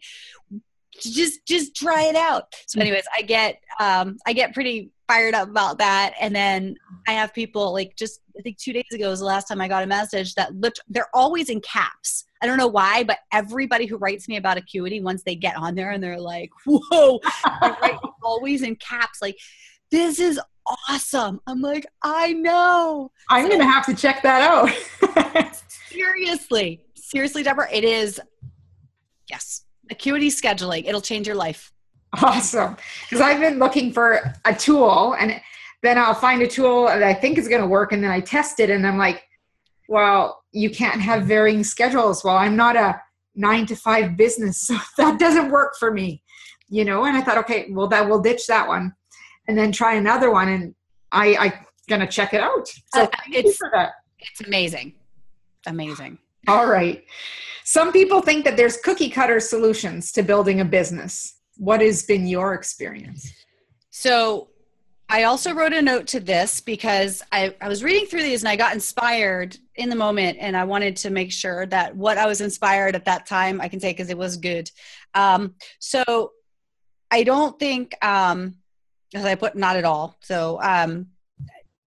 just try it out. So anyways, I get pretty fired up about that. And then I have people like, just I think 2 days ago was the last time I got a message that they're always in caps. I don't know why, but everybody who writes me about Acuity, once they get on there and they're like, whoa, they write always in caps, like, this is awesome. I'm like, I know. I'm going to have to check that out. Seriously, Deborah, it is. Yes. Acuity scheduling. It'll change your life. Awesome. Because I've been looking for a tool, and then I'll find a tool that I think is going to work, and then I test it and I'm like, well, you can't have varying schedules. Well, I'm not a 9-to-5 business, so that doesn't work for me, And I thought, okay, well, we'll ditch that one and then try another one, and I'm going to check it out. So thank you for that. It's amazing. Amazing. All right. Some people think that there's cookie cutter solutions to building a business. What has been your experience? So I also wrote a note to this because I was reading through these and I got inspired in the moment, and I wanted to make sure that what I was inspired at that time, I can say, because it was good. So I don't think, as I put, not at all. So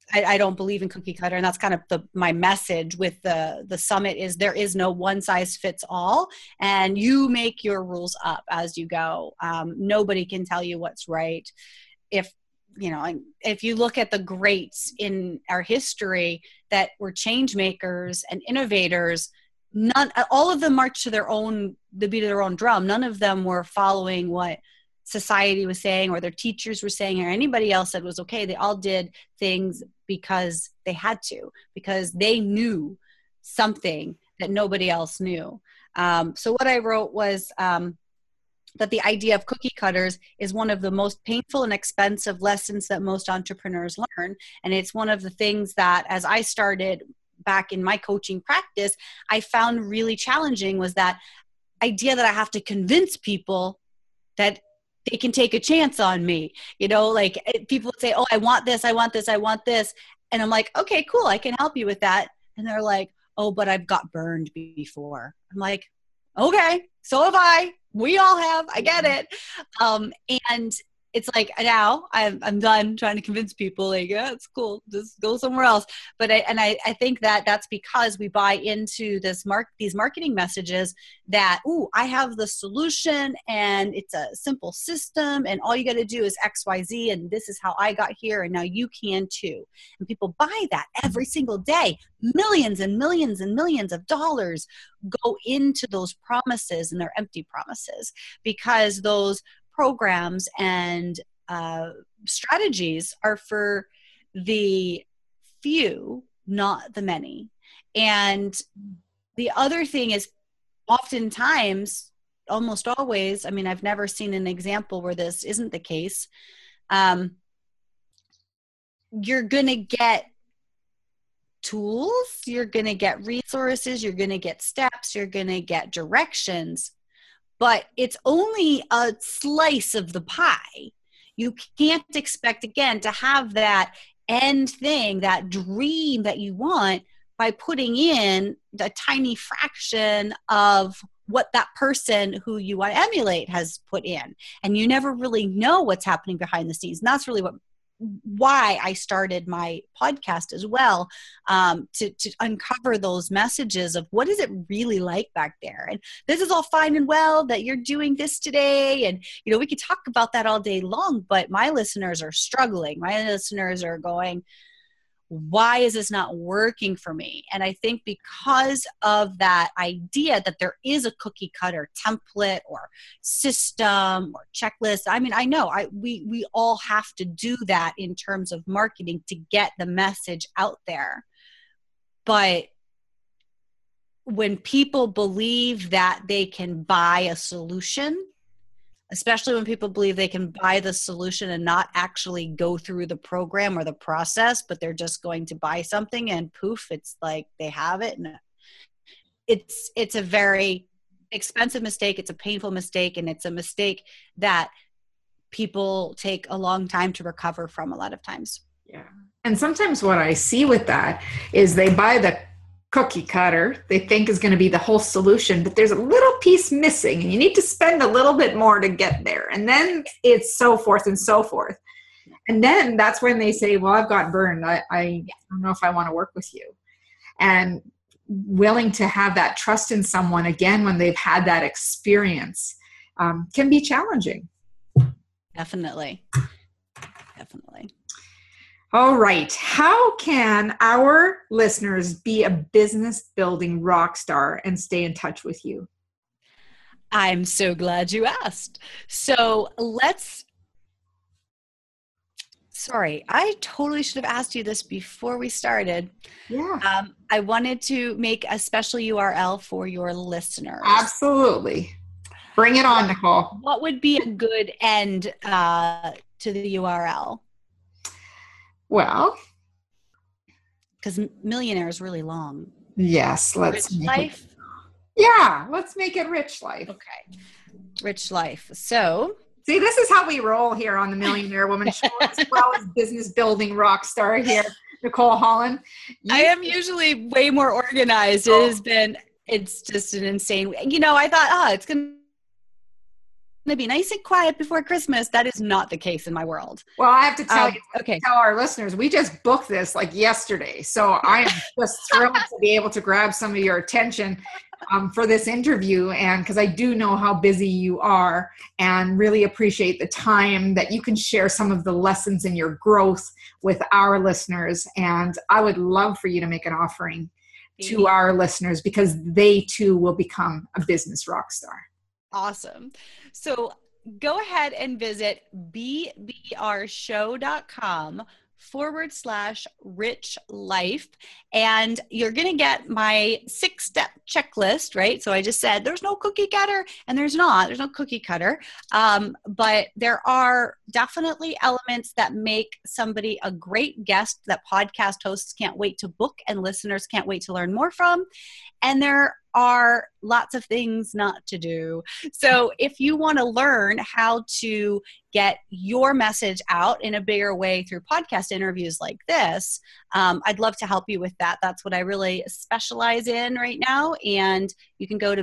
I don't believe in cookie cutter. And that's kind of my message with the summit is there is no one size fits all, and you make your rules up as you go. Nobody can tell you what's right. If you look at the greats in our history that were change makers and innovators, all of them marched to the beat of their own drum. None of them were following what society was saying or their teachers were saying or anybody else said was okay. They all did things because they had to, because they knew something that nobody else knew. So what I wrote was that the idea of cookie cutters is one of the most painful and expensive lessons that most entrepreneurs learn. And it's one of the things that, as I started back in my coaching practice, I found really challenging, was that idea that I have to convince people that they can take a chance on me. Like people would say, oh, I want this, I want this, I want this. And I'm like, okay, cool, I can help you with that. And they're like, oh, but I've got burned before. I'm like, okay, so have I. We all have. I get it. And it's like, now I'm done trying to convince people, like, yeah, it's cool, just go somewhere else. But I think that that's because we buy into these marketing messages that, ooh, I have the solution and it's a simple system and all you got to do is X, Y, Z, and this is how I got here and now you can too. And people buy that every single day. Millions and millions and millions of dollars go into those promises, and they're empty promises, because those programs and strategies are for the few, not the many. And the other thing is, oftentimes, almost always, I mean, I've never seen an example where this isn't the case. You're going to get tools, you're going to get resources, you're going to get steps, you're going to get directions, but it's only a slice of the pie. You can't expect, again, to have that end thing, that dream that you want, by putting in a tiny fraction of what that person who you want to emulate has put in. And you never really know what's happening behind the scenes. And that's really why I started my podcast as well, to uncover those messages of what is it really like back there. And this is all fine and well that you're doing this today. And, we could talk about that all day long, but my listeners are struggling. My listeners are going, why is this not working for me? And I think because of that idea that there is a cookie cutter template or system or checklist. I mean, I know we all have to do that in terms of marketing to get the message out there. But when people believe that they can buy a solution, especially when people believe they can buy the solution and not actually go through the program or the process, but they're just going to buy something and poof, it's like they have it. And it's a very expensive mistake. It's a painful mistake. And it's a mistake that people take a long time to recover from a lot of times. Yeah. And sometimes what I see with that is they buy the cookie cutter they think is going to be the whole solution, but there's a little piece missing and you need to spend a little bit more to get there. And then it's so forth and so forth. And then that's when they say, well, I've got burned. I don't know if I want to work with you. And willing to have that trust in someone again when they've had that experience can be challenging. Definitely. All right. How can our listeners be a business building rock star and stay in touch with you? I'm so glad you asked. So sorry, I totally should have asked you this before we started. Yeah. I wanted to make a special URL for your listeners. Absolutely. Bring it on, Nicole. What would be a good end to the URL? Well, because millionaire is really long. Yes, let's Rich life. Let's make it rich life. Okay, rich life. So, see, this is how we roll here on the Millionaire Woman Show, as well as business building rock star here, Nicole Holland. I am usually way more organized. Oh. It's just an insane. I thought, it's gonna to be nice and quiet before Christmas. That is not the case in my world. Well, I have to tell tell our listeners, we just booked this like yesterday. So I am just thrilled to be able to grab some of your attention for this interview. And because I do know how busy you are, and really appreciate the time that you can share some of the lessons in your growth with our listeners. And I would love for you to make an offering to our listeners, because they too will become a business rock star. Awesome. So go ahead and visit bbrshow.com/rich life. And you're going to get my 6-step checklist, right? So I just said there's no cookie cutter, and there's no cookie cutter. But there are definitely elements that make somebody a great guest that podcast hosts can't wait to book and listeners can't wait to learn more from. And there are lots of things not to do. So if you want to learn how to get your message out in a bigger way through podcast interviews like this, I'd love to help you with that. That's what I really specialize in right now. And you can go to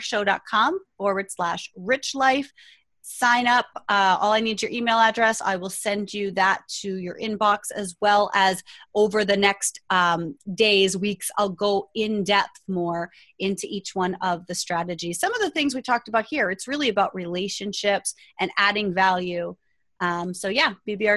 bbrshow.com/rich life. Sign up. All I need is your email address. I will send you that to your inbox, as well as over the next days, weeks, I'll go in depth more into each one of the strategies. Some of the things we talked about here, it's really about relationships and adding value. So yeah,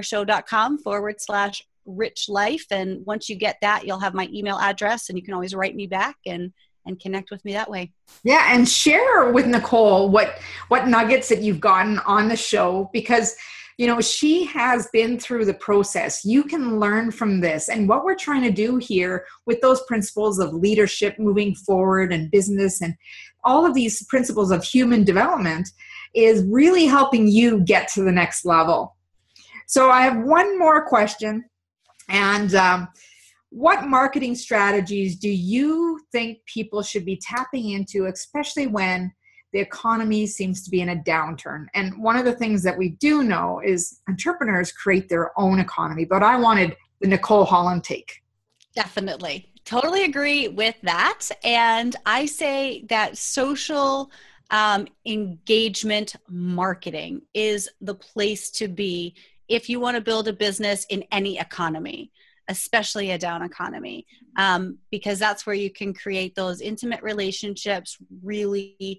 bbrshow.com/rich life. And once you get that, you'll have my email address, and you can always write me back and connect with me that way. Yeah. And share with Nicole what nuggets that you've gotten on the show, because, you know, she has been through the process. You can learn from this. And what we're trying to do here with those principles of leadership moving forward and business and all of these principles of human development is really helping you get to the next level. So I have one more question. And, what marketing strategies do you think people should be tapping into, especially when the economy seems to be in a downturn? And one of the things that we do know is entrepreneurs create their own economy, but I wanted the Nicole Holland take. Definitely. Totally agree with that. And I say that social engagement marketing is the place to be if you want to build a business in any economy, especially a down economy, because that's where you can create those intimate relationships really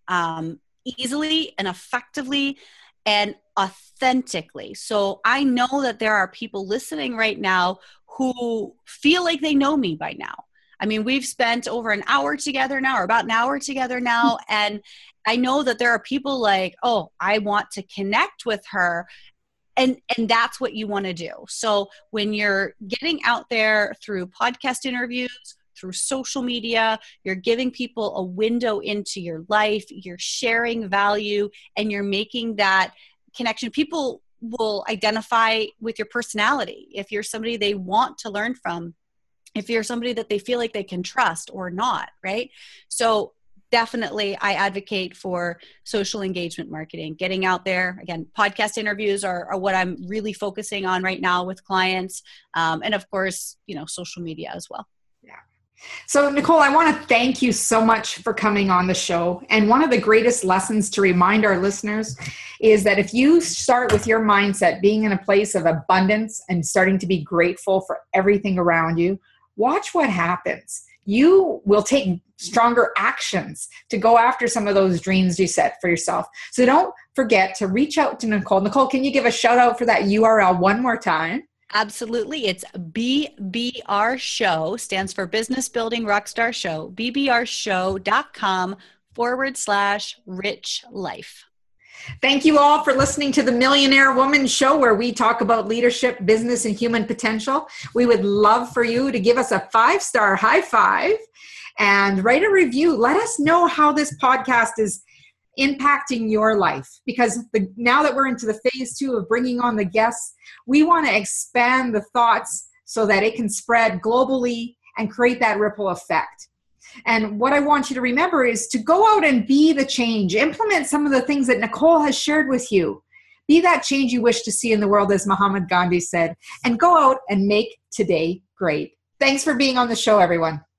easily and effectively and authentically. So I know that there are people listening right now who feel like they know me by now. I mean, we've spent over an hour together now, or about an hour together now. And I know that there are people like, oh, I want to connect with her. And that's what you want to do. So when you're getting out there through podcast interviews, through social media, you're giving people a window into your life, you're sharing value, and you're making that connection. People will identify with your personality. If you're somebody they want to learn from, if you're somebody that they feel like they can trust or not, right? So definitely, I advocate for social engagement marketing, getting out there. Again, podcast interviews are what I'm really focusing on right now with clients. And of course, you know, social media as well. Yeah. So Nicole, I want to thank you so much for coming on the show. And one of the greatest lessons to remind our listeners is that if you start with your mindset being in a place of abundance and starting to be grateful for everything around you, watch what happens. You will take stronger actions to go after some of those dreams you set for yourself. So don't forget to reach out to Nicole. Nicole, can you give a shout out for that URL one more time? Absolutely. It's BBR Show, stands for Business Building Rockstar Show, bbrshow.com/rich life. Thank you all for listening to the Millionaire Woman Show, where we talk about leadership, business, and human potential. We would love for you to give us a 5-star high five and write a review. Let us know how this podcast is impacting your life, because now that we're into the phase 2 of bringing on the guests, we want to expand the thoughts so that it can spread globally and create that ripple effect. And what I want you to remember is to go out and be the change. Implement some of the things that Nicole has shared with you. Be that change you wish to see in the world, as Mahatma Gandhi said, and go out and make today great. Thanks for being on the show, everyone.